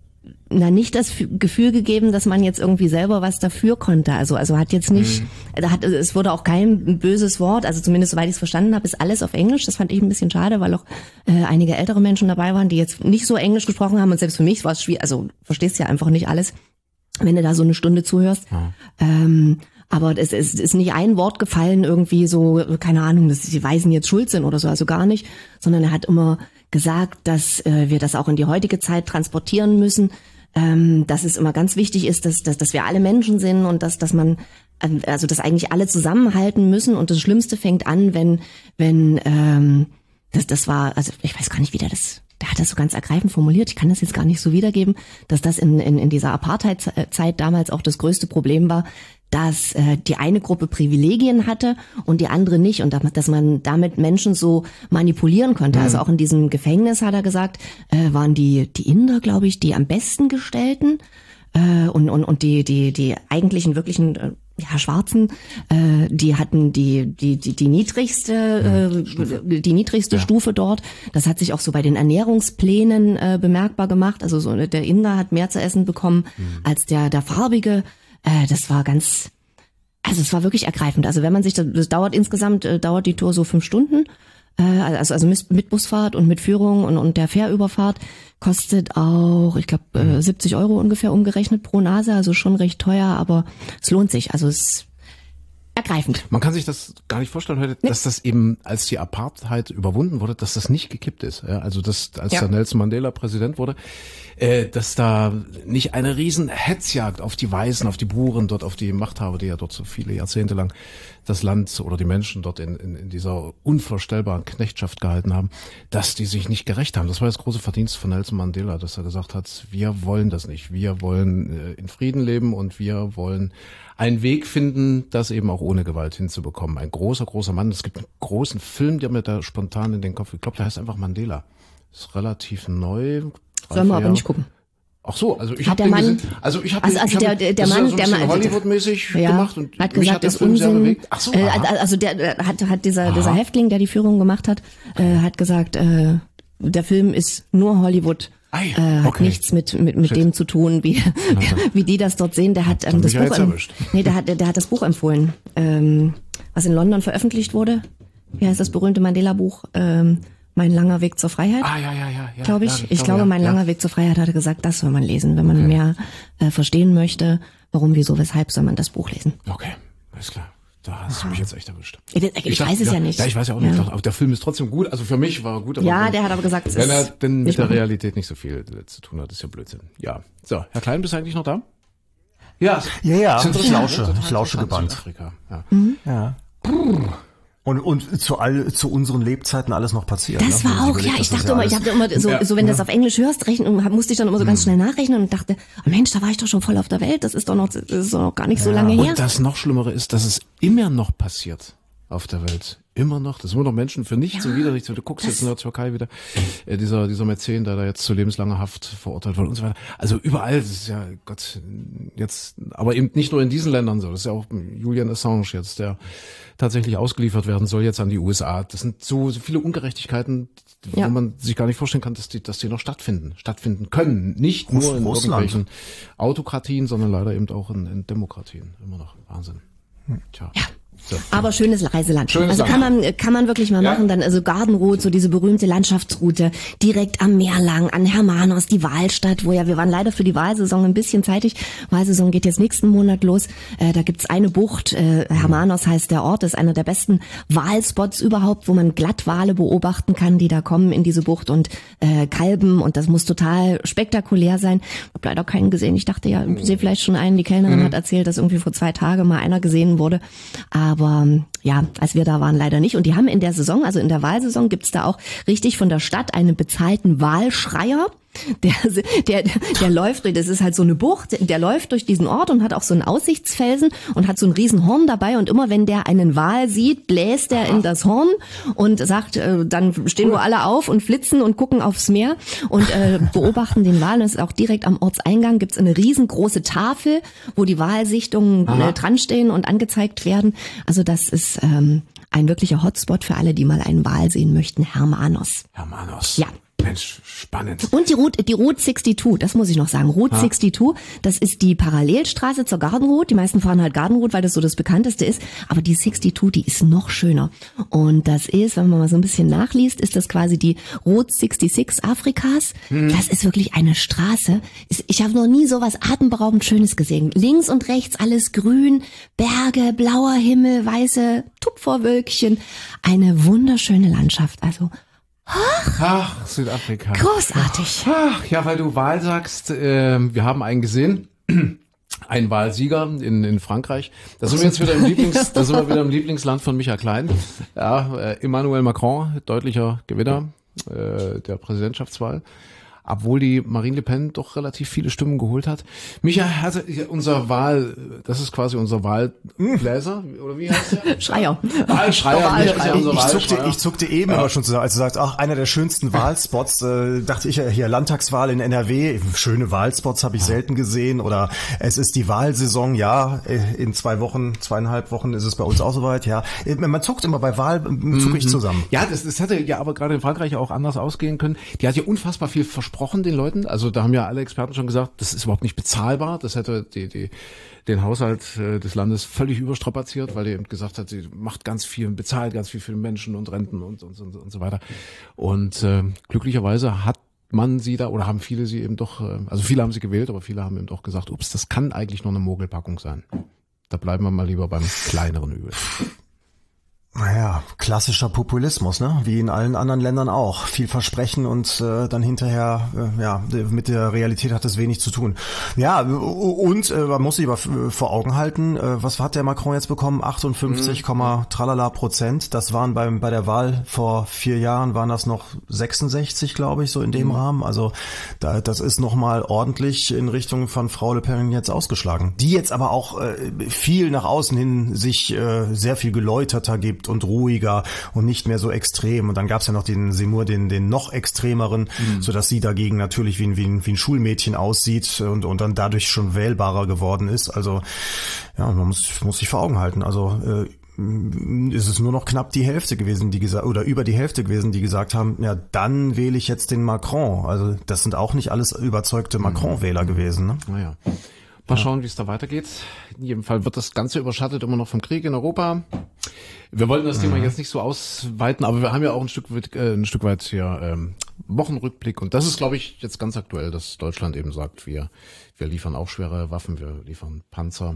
na nicht das Gefühl gegeben, dass man jetzt irgendwie selber was dafür konnte. Also also hat jetzt nicht, mhm. hat, es wurde auch kein böses Wort, also zumindest soweit ich es verstanden habe, ist alles auf Englisch. Das fand ich ein bisschen schade, weil auch äh, einige ältere Menschen dabei waren, die jetzt nicht so Englisch gesprochen haben und selbst für mich war es schwierig, also verstehst ja einfach nicht alles, wenn du da so eine Stunde zuhörst. Ja. Ähm, aber es, es ist nicht ein Wort gefallen irgendwie so, keine Ahnung, dass die Weisen jetzt schuld sind oder so, also gar nicht, sondern er hat immer gesagt, dass äh, wir das auch in die heutige Zeit transportieren müssen, ähm, dass es immer ganz wichtig ist, dass, dass, dass wir alle Menschen sind und dass, dass man, also dass eigentlich alle zusammenhalten müssen und das Schlimmste fängt an, wenn, wenn, ähm, das, das war, also ich weiß gar nicht, wie der das, der hat das so ganz ergreifend formuliert, ich kann das jetzt gar nicht so wiedergeben, dass das in, in, in dieser Apartheid-Zeit damals auch das größte Problem war, dass äh, die eine Gruppe Privilegien hatte und die andere nicht und dass man damit Menschen so manipulieren konnte. Mhm. Also auch in diesem Gefängnis, hat er gesagt, äh, waren die die Inder, glaube ich, die am besten gestellten äh, und und und die die die eigentlichen wirklichen äh, ja Schwarzen, äh, die hatten die die die die niedrigste äh, die niedrigste ja. Stufe dort. Das hat sich auch so bei den Ernährungsplänen äh, bemerkbar gemacht. Also so der Inder hat mehr zu essen bekommen mhm. als der der farbige. Das war ganz, also es war wirklich ergreifend. Also wenn man sich, das, das dauert insgesamt, äh, dauert die Tour so fünf Stunden, äh, also also mit, mit Busfahrt und mit Führung und, und der Fährüberfahrt kostet auch, ich glaube, äh, siebzig Euro ungefähr umgerechnet pro Nase, also schon recht teuer, aber es lohnt sich. Also es ist ergreifend. Man kann sich das gar nicht vorstellen heute, nee. dass das eben, als die Apartheid überwunden wurde, dass das nicht gekippt ist. Ja, also das, als ja. der Nelson Mandela Präsident wurde, äh, dass da nicht eine riesen Hetzjagd auf die Weißen, auf die Buren, dort auf die Machthaber, die ja dort so viele Jahrzehnte lang das Land oder die Menschen dort in, in, in dieser unvorstellbaren Knechtschaft gehalten haben, dass die sich nicht gerecht haben. Das war das große Verdienst von Nelson Mandela, dass er gesagt hat, wir wollen das nicht. Wir wollen äh, in Frieden leben und wir wollen einen Weg finden, das eben auch ohne Gewalt hinzubekommen. Ein großer, großer Mann. Es gibt einen großen Film, der mir da spontan in den Kopf geklopft, der heißt einfach Mandela. Ist relativ neu. Sollen wir aber nicht gucken. Ach so, also ich habe den Mann, gesehen. Also ich habe also, also der, der, der Mann, ja so der Mann, Hollywood-mäßig ja, gemacht und hat mich gesagt, hat der das Film sehr Unsinn. bewegt. Ach so, äh, also der, der hat hat dieser aha. dieser Häftling, der die Führung gemacht hat, äh, hat gesagt, äh, der Film ist nur Hollywood. Äh, hat okay. nichts mit mit mit Shit. dem zu tun, wie wie die das dort sehen. Der hat ähm, das Buch, em- nee, der hat der, der hat das Buch empfohlen, ähm, was in London veröffentlicht wurde. Wie heißt das berühmte Mandela-Buch? Ähm, Mein langer Weg zur Freiheit. Ah ja ja ja. ja glaube ich. Ja, ich, ich glaube, mein ja. langer Weg zur Freiheit hat er gesagt, das soll man lesen, wenn man okay. mehr äh, verstehen möchte. Warum, wieso, weshalb soll man das Buch lesen? Okay, alles klar. Da hast du mich jetzt echt erwischt. Ich, ich, ich weiß es ja, ja nicht. Ja, ich weiß ja auch nicht. Ja. Aber der Film ist trotzdem gut. Also für mich war er gut. Aber ja, der hat aber gesagt, es wenn er ist denn mit der machen. Realität nicht so viel zu tun hat, ist ja Blödsinn. Ja. So, Herr Klein, bist du eigentlich noch da? Ja. Ja, ja. Ich ich lausche. Ich lausche gebannt. Südafrika. Ja. Mhm. ja. Und, und zu all, zu unseren Lebzeiten alles noch passiert. Das ne? war auch, ja, ich dachte immer, ich habe immer so, ja, so wenn ja. das auf Englisch hörst, rechnen, musste ich dann immer so ganz schnell nachrechnen und dachte, oh Mensch, da war ich doch schon voll auf der Welt, das ist doch noch, das ist doch noch gar nicht so ja. lange her. Und das noch Schlimmere ist, dass es immer noch passiert auf der Welt. Immer noch, das sind immer noch Menschen für nichts ja, und wieder nichts. Du guckst jetzt in der Türkei wieder, äh, dieser dieser Mäzen, der da jetzt zu lebenslanger Haft verurteilt wurde und so weiter. Also überall, das ist ja Gott, jetzt, aber eben nicht nur in diesen Ländern so. Das ist ja auch Julian Assange jetzt, der tatsächlich ausgeliefert werden soll jetzt an die U S A. Das sind so, so viele Ungerechtigkeiten, ja. wo man sich gar nicht vorstellen kann, dass die, dass die noch stattfinden, stattfinden können. Nicht Russ, nur in Russland. irgendwelchen Autokratien, sondern leider eben auch in, in Demokratien. Immer noch Wahnsinn. Tja. Ja. So. Aber schönes Reiseland. Schönes also kann man kann man wirklich mal ja. machen. Dann also Gardenroute, so diese berühmte Landschaftsroute direkt am Meer lang, an Hermanos, die Wahlstadt, wo ja wir waren leider für die Wahlsaison ein bisschen zeitig. Wahlsaison geht jetzt nächsten Monat los. Äh, da gibt's eine Bucht. Äh, Hermanos heißt der Ort, ist einer der besten Walspots überhaupt, wo man Glattwale beobachten kann, die da kommen in diese Bucht und äh, kalben. Und das muss total spektakulär sein. Ich habe leider keinen gesehen. Ich dachte ja, ich sehe vielleicht schon einen. Die Kellnerin mhm. hat erzählt, dass irgendwie vor zwei Tagen mal einer gesehen wurde. Aber Aber ja, als wir da waren, leider nicht. Und die haben in der Saison, also in der Wahlsaison, gibt's da auch richtig von der Stadt einen bezahlten Wahlschreier. Der, der, der läuft, das ist halt so eine Bucht, der läuft durch diesen Ort und hat auch so einen Aussichtsfelsen und hat so ein Riesenhorn dabei und immer wenn der einen Wal sieht, bläst er in das Horn und sagt, äh, dann stehen wir alle auf und flitzen und gucken aufs Meer und äh, beobachten den Wal. Das ist auch direkt am Ortseingang, gibt's eine riesengroße Tafel, wo die Walsichtungen äh, dran stehen und angezeigt werden. Also das ist ähm, ein wirklicher Hotspot für alle, die mal einen Wal sehen möchten. Hermanos. Hermanos. Ja. Mensch, spannend. Und die Route, die Route zweiundsiebzig, das muss ich noch sagen. Route Ah. zweiundsiebzig, das ist die Parallelstraße zur Garden Route. Die meisten fahren halt Garden Route, weil das so das bekannteste ist. Aber die zweiundsiebzig, die ist noch schöner. Und das ist, wenn man mal so ein bisschen nachliest, ist das quasi die Route sechsundsechzig Afrikas. Hm. Das ist wirklich eine Straße. Ich habe noch nie so was atemberaubend Schönes gesehen. Links und rechts alles grün, Berge, blauer Himmel, weiße Tupferwölkchen. Eine wunderschöne Landschaft. Also Ach, Südafrika. großartig. Ach, ja, weil du Wahl sagst, äh, wir haben einen gesehen, einen Wahlsieger in, in Frankreich. Da sind wir jetzt wieder im Lieblings, da sind wir wieder im Lieblingsland von Michael Klein. Ja, äh, Emmanuel Macron, deutlicher Gewinner äh, der Präsidentschaftswahl. Obwohl die Marine Le Pen doch relativ viele Stimmen geholt hat. Michael, also unser Wahl, das ist quasi unser Wahlbläser, oder wie heißt der? Schreier. Wahlschreier. Wahlschreier. Das ist ja unser Ich zuckte, Wahlschreier. ich zuckte eben aber schon zusammen, als du sagst, ach, einer der schönsten Wahlspots, äh, dachte ich ja hier, Landtagswahl in N R W, schöne Wahlspots habe ich selten gesehen, oder es ist die Wahlsaison, ja, in zwei Wochen, zweieinhalb Wochen ist es bei uns auch soweit, ja. Man zuckt immer bei Wahl, zucke ich zusammen. Ja, das, das hätte ja aber gerade in Frankreich auch anders ausgehen können. Die hat ja unfassbar viel versprochen den Leuten. Also da haben ja alle Experten schon gesagt, das ist überhaupt nicht bezahlbar. Das hätte die, die, den Haushalt äh, des Landes völlig überstrapaziert, weil die eben gesagt hat, sie macht ganz viel, bezahlt ganz viel für die Menschen und Renten und, und, und, und so weiter. Und äh, glücklicherweise hat man sie da, oder haben viele sie eben doch, äh, also viele haben sie gewählt, aber viele haben eben doch gesagt, ups, das kann eigentlich nur eine Mogelpackung sein. Da bleiben wir mal lieber beim kleineren Übel. Naja, klassischer Populismus, ne? Wie in allen anderen Ländern auch. Viel versprechen und äh, dann hinterher, äh, ja, mit der Realität hat das wenig zu tun. Ja, und äh, man muss sich aber vor Augen halten, äh, was hat der Macron jetzt bekommen? achtundfünfzig, mhm. tralala Prozent. Das waren beim bei der Wahl vor vier Jahren, waren das noch sechsundsechzig, glaube ich, so in dem mhm. Rahmen. Also da, das ist nochmal ordentlich in Richtung von Frau Le Pen jetzt ausgeschlagen. Die jetzt aber auch äh, viel nach außen hin sich äh, sehr viel geläuterter gibt und ruhiger und nicht mehr so extrem. Und dann gab es ja noch den Seymour, den den noch extremeren, mhm. sodass sie dagegen natürlich wie ein, wie ein, wie ein Schulmädchen aussieht und und dann dadurch schon wählbarer geworden ist. Also ja, man muss muss sich vor Augen halten. Also äh, ist es nur noch knapp die Hälfte gewesen, die gesagt, oder über die Hälfte gewesen, die gesagt haben, ja, dann wähle ich jetzt den Macron. Also das sind auch nicht alles überzeugte Macron-Wähler gewesen. Ne? Naja. Mal schauen, wie es da weitergeht. In jedem Fall wird das Ganze überschattet immer noch vom Krieg in Europa. Wir wollten das Thema mhm. jetzt nicht so ausweiten, aber wir haben ja auch ein Stück weit, äh, ein Stück weit hier ähm, Wochenrückblick. Und das ist, glaube ich, jetzt ganz aktuell, dass Deutschland eben sagt, wir wir liefern auch schwere Waffen, wir liefern Panzer.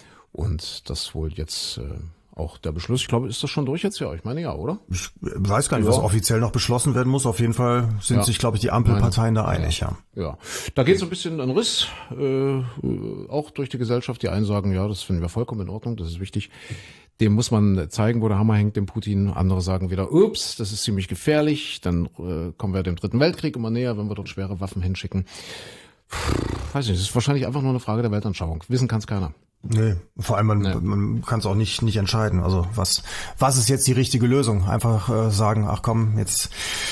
Und das wohl jetzt... Äh, Auch der Beschluss, ich glaube, ist das schon durch jetzt? Ja, ich meine ja, oder? Ich weiß gar nicht, ja. was offiziell noch beschlossen werden muss. Auf jeden Fall sind ja. sich, glaube ich, die Ampelparteien da einig, ja. Ja, da geht so ein bisschen ein Riss, äh, auch durch die Gesellschaft. Die einen sagen, ja, das finden wir vollkommen in Ordnung, das ist wichtig. Dem muss man zeigen, wo der Hammer hängt, dem Putin. Andere sagen wieder, ups, das ist ziemlich gefährlich. Dann äh, kommen wir dem Dritten Weltkrieg immer näher, wenn wir dort schwere Waffen hinschicken. Puh, weiß nicht, das ist wahrscheinlich einfach nur eine Frage der Weltanschauung. Wissen kann es keiner. Nee, vor allem man, nee. man kann es auch nicht nicht entscheiden. Also was was ist jetzt die richtige Lösung? Einfach äh, sagen, ach komm, jetzt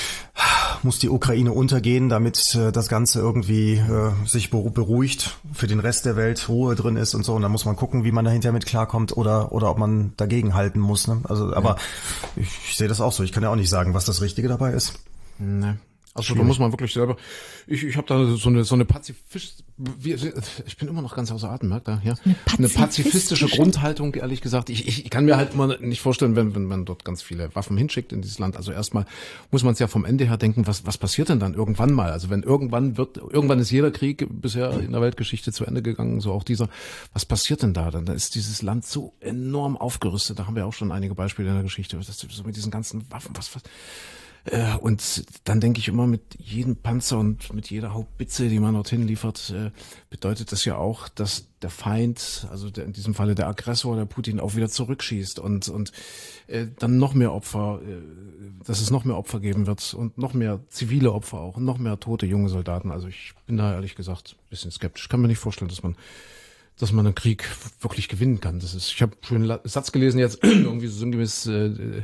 muss die Ukraine untergehen, damit äh, das Ganze irgendwie äh, sich beruhigt, für den Rest der Welt Ruhe drin ist und so. Und dann muss man gucken, wie man dahinter mit klarkommt oder oder ob man dagegen halten muss. Ne? Also, aber ja. ich, ich sehe das auch so. Ich kann ja auch nicht sagen, was das Richtige dabei ist. Nee. Also da muss man wirklich selber, ich ich habe da so eine so eine pazifisch, ich bin immer noch ganz außer Atem, merkt ihr? Ja? Eine, eine pazifistische Grundhaltung, ehrlich gesagt. Ich, ich kann mir halt immer nicht vorstellen, wenn wenn man dort ganz viele Waffen hinschickt in dieses Land. Also erstmal muss man es ja vom Ende her denken, was was passiert denn dann irgendwann mal? Also wenn irgendwann wird, irgendwann ist jeder Krieg bisher in der Weltgeschichte zu Ende gegangen, so auch dieser. Was passiert denn da? Dann ist dieses Land so enorm aufgerüstet. Da haben wir auch schon einige Beispiele in der Geschichte. Das, so mit diesen ganzen Waffen, was was. Äh, und dann denke ich immer, mit jedem Panzer und mit jeder Haubitze, die man dorthin liefert, äh, bedeutet das ja auch, dass der Feind, also der, in diesem Falle der Aggressor, der Putin, auch wieder zurückschießt und und äh, dann noch mehr Opfer, äh, dass es noch mehr Opfer geben wird und noch mehr zivile Opfer auch und noch mehr tote junge Soldaten. Also ich bin da ehrlich gesagt ein bisschen skeptisch. Ich kann mir nicht vorstellen, dass man dass man einen Krieg wirklich gewinnen kann. Das ist, ich habe schon einen Satz gelesen jetzt, irgendwie so sinngemäß, äh,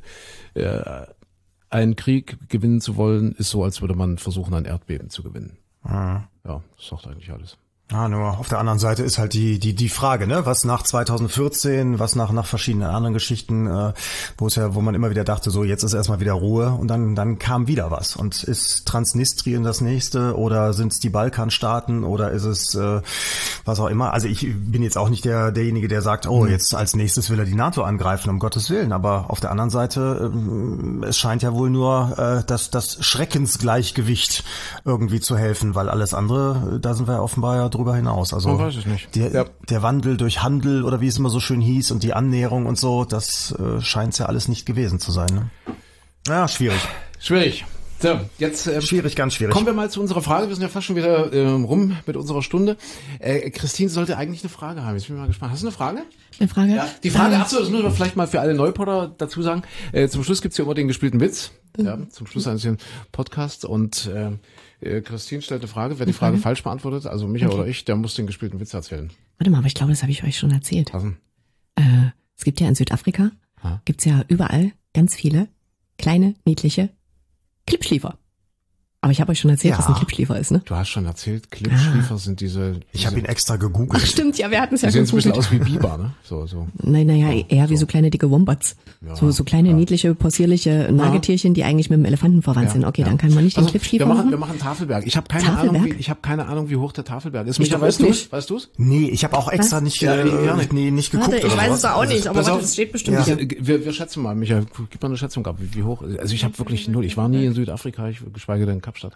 äh, einen Krieg gewinnen zu wollen, ist so, als würde man versuchen, ein Erdbeben zu gewinnen. Mhm. Ja, das sagt eigentlich alles. Ja, nur auf der anderen Seite ist halt die die die Frage, ne, was nach zweitausendvierzehn, was nach nach verschiedenen anderen Geschichten, äh, wo es ja, wo man immer wieder dachte, so jetzt ist erstmal wieder Ruhe und dann dann kam wieder was. Und ist Transnistrien das nächste oder sind es die Balkanstaaten oder ist es äh, was auch immer? Also ich bin jetzt auch nicht der derjenige, der sagt, oh, jetzt als nächstes will er die NATO angreifen, um Gottes Willen. Aber auf der anderen Seite, äh, es scheint ja wohl nur äh, das das Schreckensgleichgewicht irgendwie zu helfen, weil alles andere, da sind wir offenbar ja drüber hinaus. Also Man weiß es nicht. Der, Ja. der Wandel durch Handel oder wie es immer so schön hieß und die Annäherung und so, das äh, scheint ja alles nicht gewesen zu sein. Ne? Ja, schwierig. Schwierig. So, jetzt ähm, Schwierig, ganz schwierig. kommen wir mal zu unserer Frage. Wir sind ja fast schon wieder ähm, rum mit unserer Stunde. Äh, Christine sollte eigentlich eine Frage haben. Jetzt bin ich mal gespannt. Hast du eine Frage? Eine Frage? Ja, die Frage, achso, das müssen wir vielleicht mal für alle Neupotter dazu sagen. Äh, zum Schluss gibt's ja immer den gespielten Witz. Ja, zum Schluss eines Podcasts. Und äh, äh, Christine stellt eine Frage. Wer die Frage falsch beantwortet, also Micha Okay. oder ich, der muss den gespielten Witz erzählen. Warte mal, aber ich glaube, das habe ich euch schon erzählt. Also, Äh, es gibt ja in Südafrika, Ha? gibt's ja überall ganz viele kleine, niedliche Klippschliefer. Aber ich habe euch schon erzählt, Ja. was ein Klippschliefer ist, ne? du hast schon erzählt, Klippschliefer sind diese... Ich habe ihn diese, extra gegoogelt. Ach stimmt, ja, wir hatten es ja die sehen so ein bisschen gegoogelt. aus wie Biber, ne? So, so. Nein, naja, eher wie so kleine dicke Wombats. Ja, so so kleine, ja. niedliche, possierliche Nagetierchen, die eigentlich mit dem Elefanten verwandt Ja, sind. Okay, ja. dann kann man nicht den Also, Klippschliefer wir machen, wir machen. machen Tafelberg. Ich habe keine Tafelberg? Ahnung, wie, ich habe keine Ahnung, wie hoch der Tafelberg ist. Ich Micha, doch weißt auch du nicht. Weißt du's? Nee, ich habe auch extra Was? nicht, Ja, äh, ja, nicht, nee, nicht geguckt. Warte, ich oder weiß sowas. es auch nicht, aber Pass warte, auf. das steht bestimmt Ja. hier. Wir, wir schätzen mal, Micha, gib mal eine Schätzung ab, wie, wie hoch. Also ich habe wirklich null. Ich war nie in Südafrika, ich geschweige denn in Kapstadt.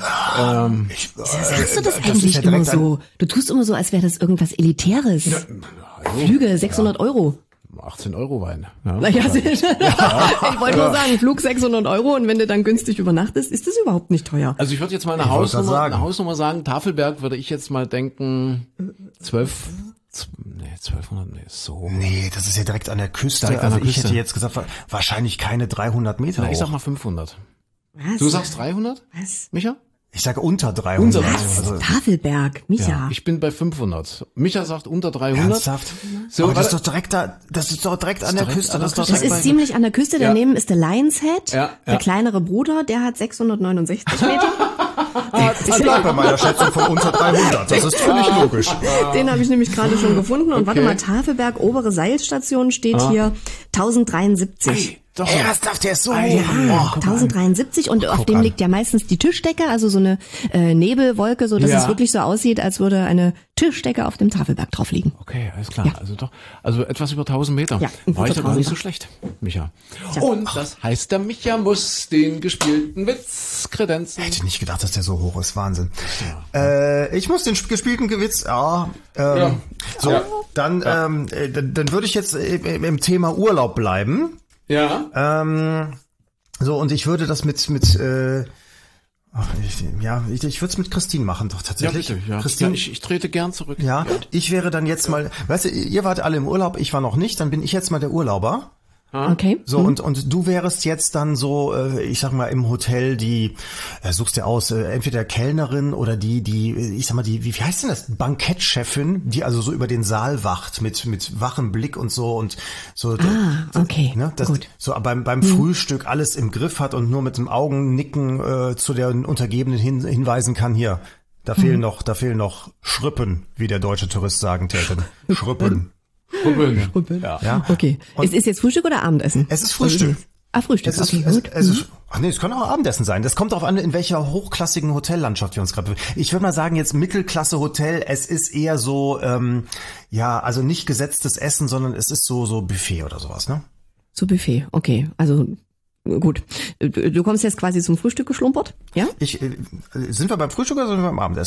Ähm, Ich, äh, Sagst du das, ist eigentlich ja immer direkt ein- so? Du tust immer so, als wäre das irgendwas Elitäres. Flüge, sechshundert Euro. achtzehn Euro Wein. Ja. Naja, ich wollte nur sagen, Flug sechshundert Euro und wenn du dann günstig übernachtest, ist das überhaupt nicht teuer. Also ich würde jetzt mal eine Ich wollte Hausnummer, grad sagen. eine Hausnummer sagen. Tafelberg würde ich jetzt mal denken, zwölf, z- nee, zwölfhundert, nee, ist so. Nee, das ist ja direkt an der Küste. Direkt an Also der ich Küste. hätte jetzt gesagt, wa- wahrscheinlich keine dreihundert Meter Na, ich sag hoch. mal fünfhundert. Was? Du sagst dreihundert, Was? Micha? Ich sage unter dreihundert. Unter Also, Tafelberg, Micha. Ich bin bei fünfhundert. Micha sagt unter dreihundert. ernsthaft? So, Aber das ist warte. doch direkt da, das ist doch direkt an der direkt Küste. an Das ist der doch Das Küste. direkt ist ziemlich an der Küste. Ja. Daneben ist der Lions Head. Ja, Der ja. kleinere Bruder, der hat sechshundertneunundsechzig Meter. Ich bleib bei meiner Schätzung von unter dreihundert. Das ist völlig logisch. Den habe ich nämlich gerade schon gefunden. Und warte Okay. mal, Tafelberg, obere Seilstation steht hier tausenddreiundsiebzig. Doch. Ernsthaft, der ist so hoch. Ja, Oh, tausenddreiundsiebzig und auf Guck dem an. liegt ja meistens die Tischdecke, also so eine äh, Nebelwolke, so dass Ja. es wirklich so aussieht, als würde eine Tischdecke auf dem Tafelberg drauf liegen. Okay, alles klar. Ja. Also doch, also etwas über tausend Meter. Ja, ein War ich guter aber nicht Tausender. so schlecht, Micha. Tja. Und das heißt, der Micha muss den gespielten Witz kredenzen. Hätte nicht gedacht, dass der so hoch ist. Wahnsinn. Äh, ich muss den sp- gespielten Gewitz, ja, ähm, Ja. so, Ja. dann, ähm, äh, dann, dann würde ich jetzt äh, im im Thema Urlaub bleiben. Ja. Ähm, so, und ich würde das mit, mit, äh, ach, ich, ja, ich, ich würde es mit Christine machen, doch Ja, tatsächlich. bitte. Ja. Christine, Ja, ich, ich trete gern zurück. ja, ich wäre dann jetzt mal, weißt du, ihr wart alle im Urlaub, ich war noch nicht, dann bin ich jetzt mal der Urlauber. Okay. So, und, und du wärst jetzt dann so, äh, ich sag mal, im Hotel die, äh, suchst dir aus, äh, entweder Kellnerin oder die, die, äh, ich sag mal, die, wie, wie heißt denn das? Bankettchefin, die also so über den Saal wacht mit, mit wachem Blick und so und so. Ah, okay. Ne, das, Gut. so beim, beim Frühstück alles im Griff hat und nur mit dem Augennicken äh, zu der Untergebenen hin, hinweisen kann, hier, da fehlen noch, da fehlen noch Schrüppen, wie der deutsche Tourist sagen täte. Schrüppen. Rubbeln. Ja. Ja. Okay. Es ist jetzt Frühstück oder Abendessen? Es ist Frühstück. Ah, Frühstück, Es ist, okay, es, gut. es ist, ach nee, es kann auch Abendessen sein. Das kommt darauf an, in welcher hochklassigen Hotellandschaft wir uns gerade befinden. Ich würde mal sagen, jetzt Mittelklasse Hotel, es ist eher so, ähm, ja, also nicht gesetztes Essen, sondern es ist so, so Buffet oder sowas, ne? So Buffet, okay. Also gut. Du du kommst jetzt quasi zum Frühstück geschlumpert, ja? Ich, äh, sind wir beim Frühstück oder sind wir beim Abendessen?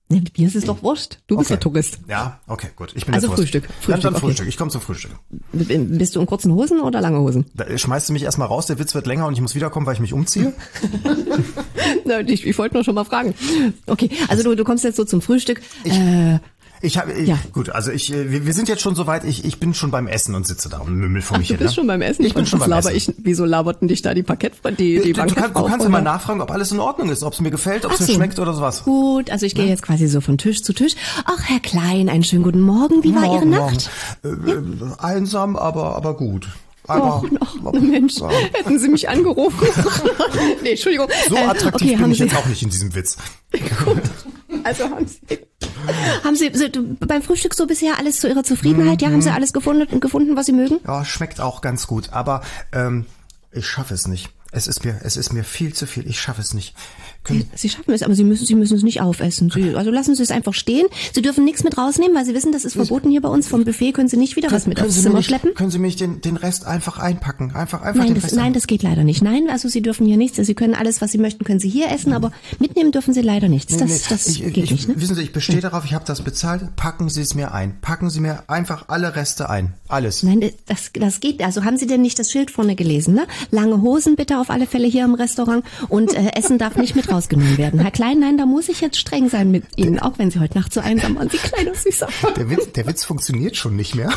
Nee, mir ist es doch wurscht. Du bist Okay. ja Tourist. Ja, okay, gut. Ich bin Also der Tourist. Frühstück. Dann, Frühstück, dann okay. Frühstück. Ich komme zum Frühstück. B- Bist du in kurzen Hosen oder lange Hosen? Da schmeißt du mich erstmal raus, der Witz wird länger und ich muss wiederkommen, weil ich mich umziehe. Na, ich, ich wollte nur schon mal fragen. Okay, also du, du kommst jetzt so zum Frühstück. äh, Ich habe, Ja. gut, also ich, äh, wir, wir sind jetzt schon so weit, ich, ich bin schon beim Essen und sitze da und mümmel vor mich du hin. bist ne? schon beim Essen. Ich bin schon was beim laber Essen. ich, wieso laberten dich da die Parkettfrau, die, die Du, du, kannst, du Bankettfrau kannst ja mal runter? nachfragen, ob alles in Ordnung ist, ob es mir gefällt, ob es Ach mir so. schmeckt oder sowas. Gut, also ich gehe jetzt quasi so von Tisch zu Tisch. Ach, Herr Klein, einen schönen guten Morgen. Wie war Ihre Morgen, Nacht? morgen. Äh, äh, einsam, aber, aber gut. Aber, Ach, ach, Mensch, hätten Sie mich angerufen? Nee, Entschuldigung. so Äh, attraktiv okay, bin haben ich Sie, jetzt auch nicht in diesem Witz. Also haben Sie, haben Sie so, beim Frühstück so bisher alles zu Ihrer Zufriedenheit? Ja, haben Sie alles gefunden, gefunden, was Sie mögen? Ja, schmeckt auch ganz gut, aber ähm, ich schaffe es nicht. Es ist mir, es ist mir viel zu viel. Ich schaffe es nicht. Können, Sie schaffen es, aber Sie müssen, Sie müssen es nicht aufessen. Sie, also lassen Sie es einfach stehen. Sie dürfen nichts mit rausnehmen, weil Sie wissen, das ist verboten hier bei uns. Vom Buffet können Sie nicht wieder was mit können aufs Sie mir Zimmer nicht, schleppen. können Sie mich den, den Rest einfach einpacken? Einfach, einfach Nein den das, Rest nein, das geht leider nicht. Nein, also Sie dürfen hier nichts. Sie können alles, was Sie möchten, können Sie hier essen, aber mitnehmen dürfen Sie leider nichts. Das, Nee, nee, das ich, geht ich, nicht, ne? Wissen Sie, ich bestehe darauf, ich habe das bezahlt. Packen Sie es mir ein. Packen Sie mir einfach alle Reste ein. Alles. Nein, das, das geht. Also haben Sie denn nicht das Schild vorne gelesen, ne? Lange Hosen bitte auf alle Fälle hier im Restaurant und äh, Essen darf nicht mit rausgenommen werden. Herr Klein, nein, da muss ich jetzt streng sein mit Ihnen, auch wenn Sie heute Nacht so einsam waren. Sie kleiner Süßer. Der Witz, der Witz funktioniert schon nicht mehr.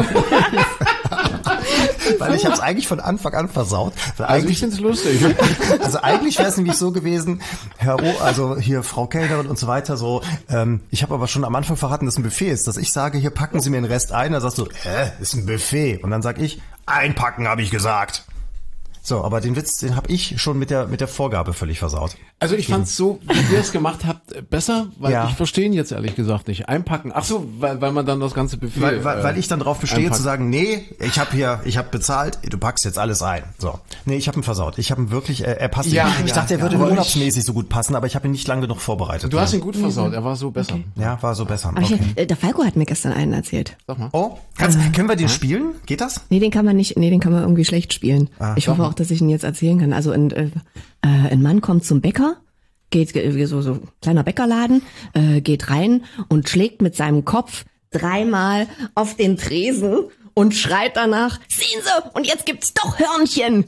Weil ich habe es eigentlich von Anfang an versaut. Weil Also ich eigentlich, find's lustig. also eigentlich wäre es nämlich so gewesen, Herr Roh, also hier Frau Kellnerin und so weiter, so, ähm, ich habe aber schon am Anfang verraten, dass es ein Buffet ist, dass ich sage, hier packen Sie mir den Rest ein, da sagst du, hä, ist ein Buffet. Und dann sag ich, einpacken, habe ich gesagt. So, aber den Witz, den habe ich schon mit der mit der Vorgabe völlig versaut. Also ich fand's so, wie ihr es gemacht habt, besser, weil Ja. ich verstehe ihn jetzt ehrlich gesagt nicht. Einpacken. Ach so, weil, weil man dann das ganze Buffet. Weil, weil, äh, weil ich dann drauf bestehe einpackt. zu sagen, nee, ich habe hier, ich habe bezahlt, du packst jetzt alles ein. So, nee, ich habe ihn versaut. Ich habe ihn wirklich, äh, er passt. Ja, nicht. Ich ja, dachte, er ja, würde aber urlaubsmäßig so gut passen, aber ich habe ihn nicht lange genug vorbereitet. Du hast ihn gut versaut, er war so besser. Ja, war so besser. Aber Okay. ich, äh, der Falco hat mir gestern einen erzählt. Sag mal. Oh, kannst, können wir den spielen? Geht das? Nee, den kann man nicht, nee, den kann man irgendwie schlecht spielen. Ah, ich hoffe auch, dass ich ihn jetzt erzählen kann. Also ein, äh, äh, ein Mann kommt zum Bäcker, geht äh, so so kleiner Bäckerladen, äh, geht rein und schlägt mit seinem Kopf dreimal auf den Tresen und schreit danach: Sehen Sie, und jetzt gibt's doch Hörnchen.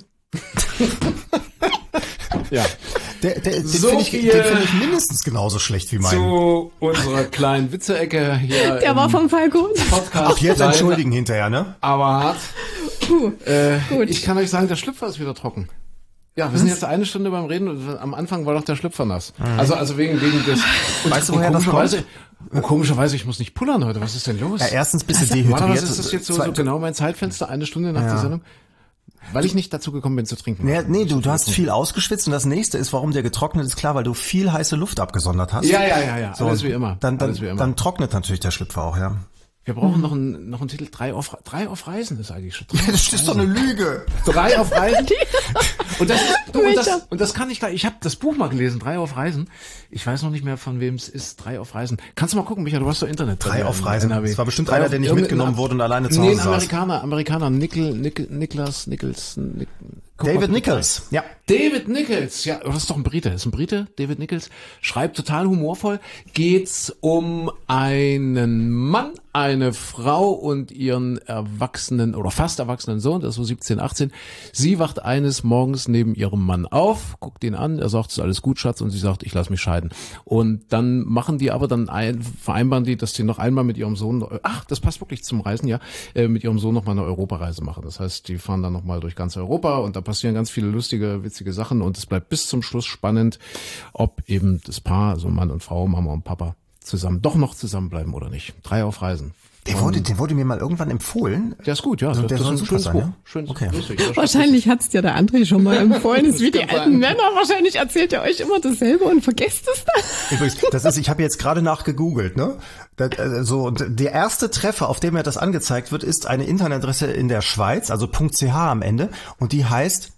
Ja. Der, der, den So finde ich, viel den find ich mindestens genauso schlecht wie meinen. Zu unserer kleinen Witze-Ecke hier. Der im war vom Falco. Podcast. Ach, jetzt Leise, entschuldigen hinterher, ne? Aber hart. Puh, Äh, gut. Ich kann euch sagen, der Schlüpfer ist wieder trocken. Ja, wir sind jetzt eine Stunde beim Reden und am Anfang war doch der Schlüpfer nass. Also, also wegen, wegen des, und, Weißt du, und woher das komischerweise, und komischerweise, ich muss nicht pullern heute. Was ist denn los? Ja, erstens bist du Normalerweise dehydriert. ist das jetzt so, so Zweit- genau mein Zeitfenster, eine Stunde nach Ja. der Sendung. Weil ich nicht dazu gekommen bin zu trinken. Nee, nee, du, du hast viel ausgeschwitzt und das nächste ist, warum der getrocknet ist, klar, weil du viel heiße Luft abgesondert hast. Ja, ja, ja, ja. Alles wie immer. Dann, dann, Alles wie immer. dann trocknet natürlich der Schlüpfer auch, ja. Wir brauchen noch einen, noch einen Titel. Drei auf, drei auf Reisen ist eigentlich schon. Drei Das ist doch eine Lüge. Drei auf Reisen. Und das, du, und das, Micha. und das kann ich gar, ich habe das Buch mal gelesen, Drei auf Reisen. Ich weiß noch nicht mehr, von wem es ist, Drei auf Reisen. Kannst du mal gucken, Micha, du hast doch Internet. Drei drin auf in Reisen. N R W. Das war bestimmt Drei einer, auf- der nicht irgendein- mitgenommen wurde und alleine zu Nee, Hause ein saß. Amerikaner, Amerikaner, Nickel, Nickel, Niklas, Nichols, Nick, guck David mal. Nichols, ja. David Nichols, ja, das ist doch ein Brite, das ist ein Brite, David Nichols, schreibt total humorvoll, geht's um einen Mann, eine Frau und ihren erwachsenen oder fast erwachsenen Sohn, der ist so siebzehn, achtzehn. Sie wacht eines Morgens neben ihrem Mann auf, guckt ihn an, er sagt, es ist alles gut, Schatz, und sie sagt, ich lass mich scheiden. Und dann machen die aber dann ein, vereinbaren die, dass die noch einmal mit ihrem Sohn, ach, das passt wirklich zum Reisen, ja, äh, mit ihrem Sohn noch mal eine Europareise machen. Das heißt, die fahren dann noch mal durch ganz Europa und da passieren ganz viele lustige, witzige Sachen und es bleibt bis zum Schluss spannend, ob eben das Paar, also Mann und Frau, Mama und Papa, zusammen, doch noch zusammenbleiben oder nicht. Drei auf Reisen. Der wurde, der wurde mir mal irgendwann empfohlen. Der ist gut, ja. Also das, der das soll ist ein super schönes sein, Buch. ja? Schönes, Okay. lustig. Ja, Wahrscheinlich hat's dir der André schon mal empfohlen. Das ist wie die Kann alten sein. Männer. Wahrscheinlich erzählt ihr euch immer dasselbe und vergesst es dann. Übrigens, das ist, ich habe jetzt gerade nachgegoogelt, ne? Das, äh, so, und der erste Treffer, auf dem mir das angezeigt wird, ist eine Internetadresse in der Schweiz, also .ch am Ende, und die heißt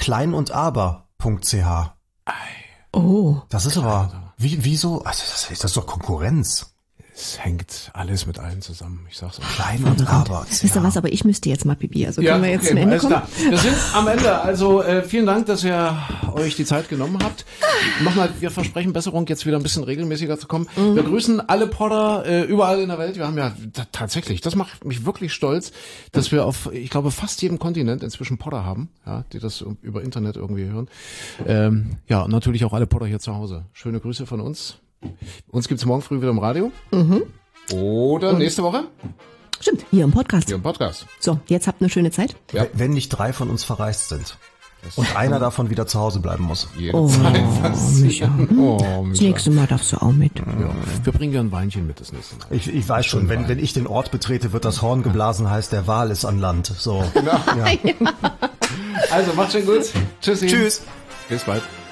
kleinundaber.ch. Oh. Das ist aber, wie, wieso? Also das, das ist doch Konkurrenz. Es hängt alles mit allem zusammen. Ich sag's euch. Klein und aber. Wisst ihr was, aber ich müsste jetzt mal Pipi, also Ja, können wir jetzt okay, zum Ende alles kommen? klar. Wir sind am Ende. Also äh, vielen Dank, dass ihr euch die Zeit genommen habt. Nochmal, wir versprechen Besserung, jetzt wieder ein bisschen regelmäßiger zu kommen. Mhm. Wir grüßen alle Podder äh, überall in der Welt. Wir haben ja da, tatsächlich, das macht mich wirklich stolz, dass wir auf, ich glaube, fast jedem Kontinent inzwischen Podder haben, ja, die das über Internet irgendwie hören. Ähm, ja, und natürlich auch alle Podder hier zu Hause. Schöne Grüße von uns. Uns gibt's morgen früh wieder im Radio. Mhm. Oder und nächste Woche? Stimmt, hier im Podcast. Hier im Podcast. So, jetzt habt eine schöne Zeit. Ja. Wenn nicht drei von uns verreist sind. Und einer davon wieder zu Hause bleiben muss. Jede Oh, Zeit Micha. oh, Das Micha. nächste Mal darfst du auch mit. Ja. Wir bringen dir ein Weinchen mit das nächste Mal. Ich, ich weiß schon, wenn, wenn ich den Ort betrete, wird das Horn geblasen, heißt der Wal ist an Land. So. Genau. Ja. Also, macht schön gut. Tschüssi. Tschüss. Bis bald.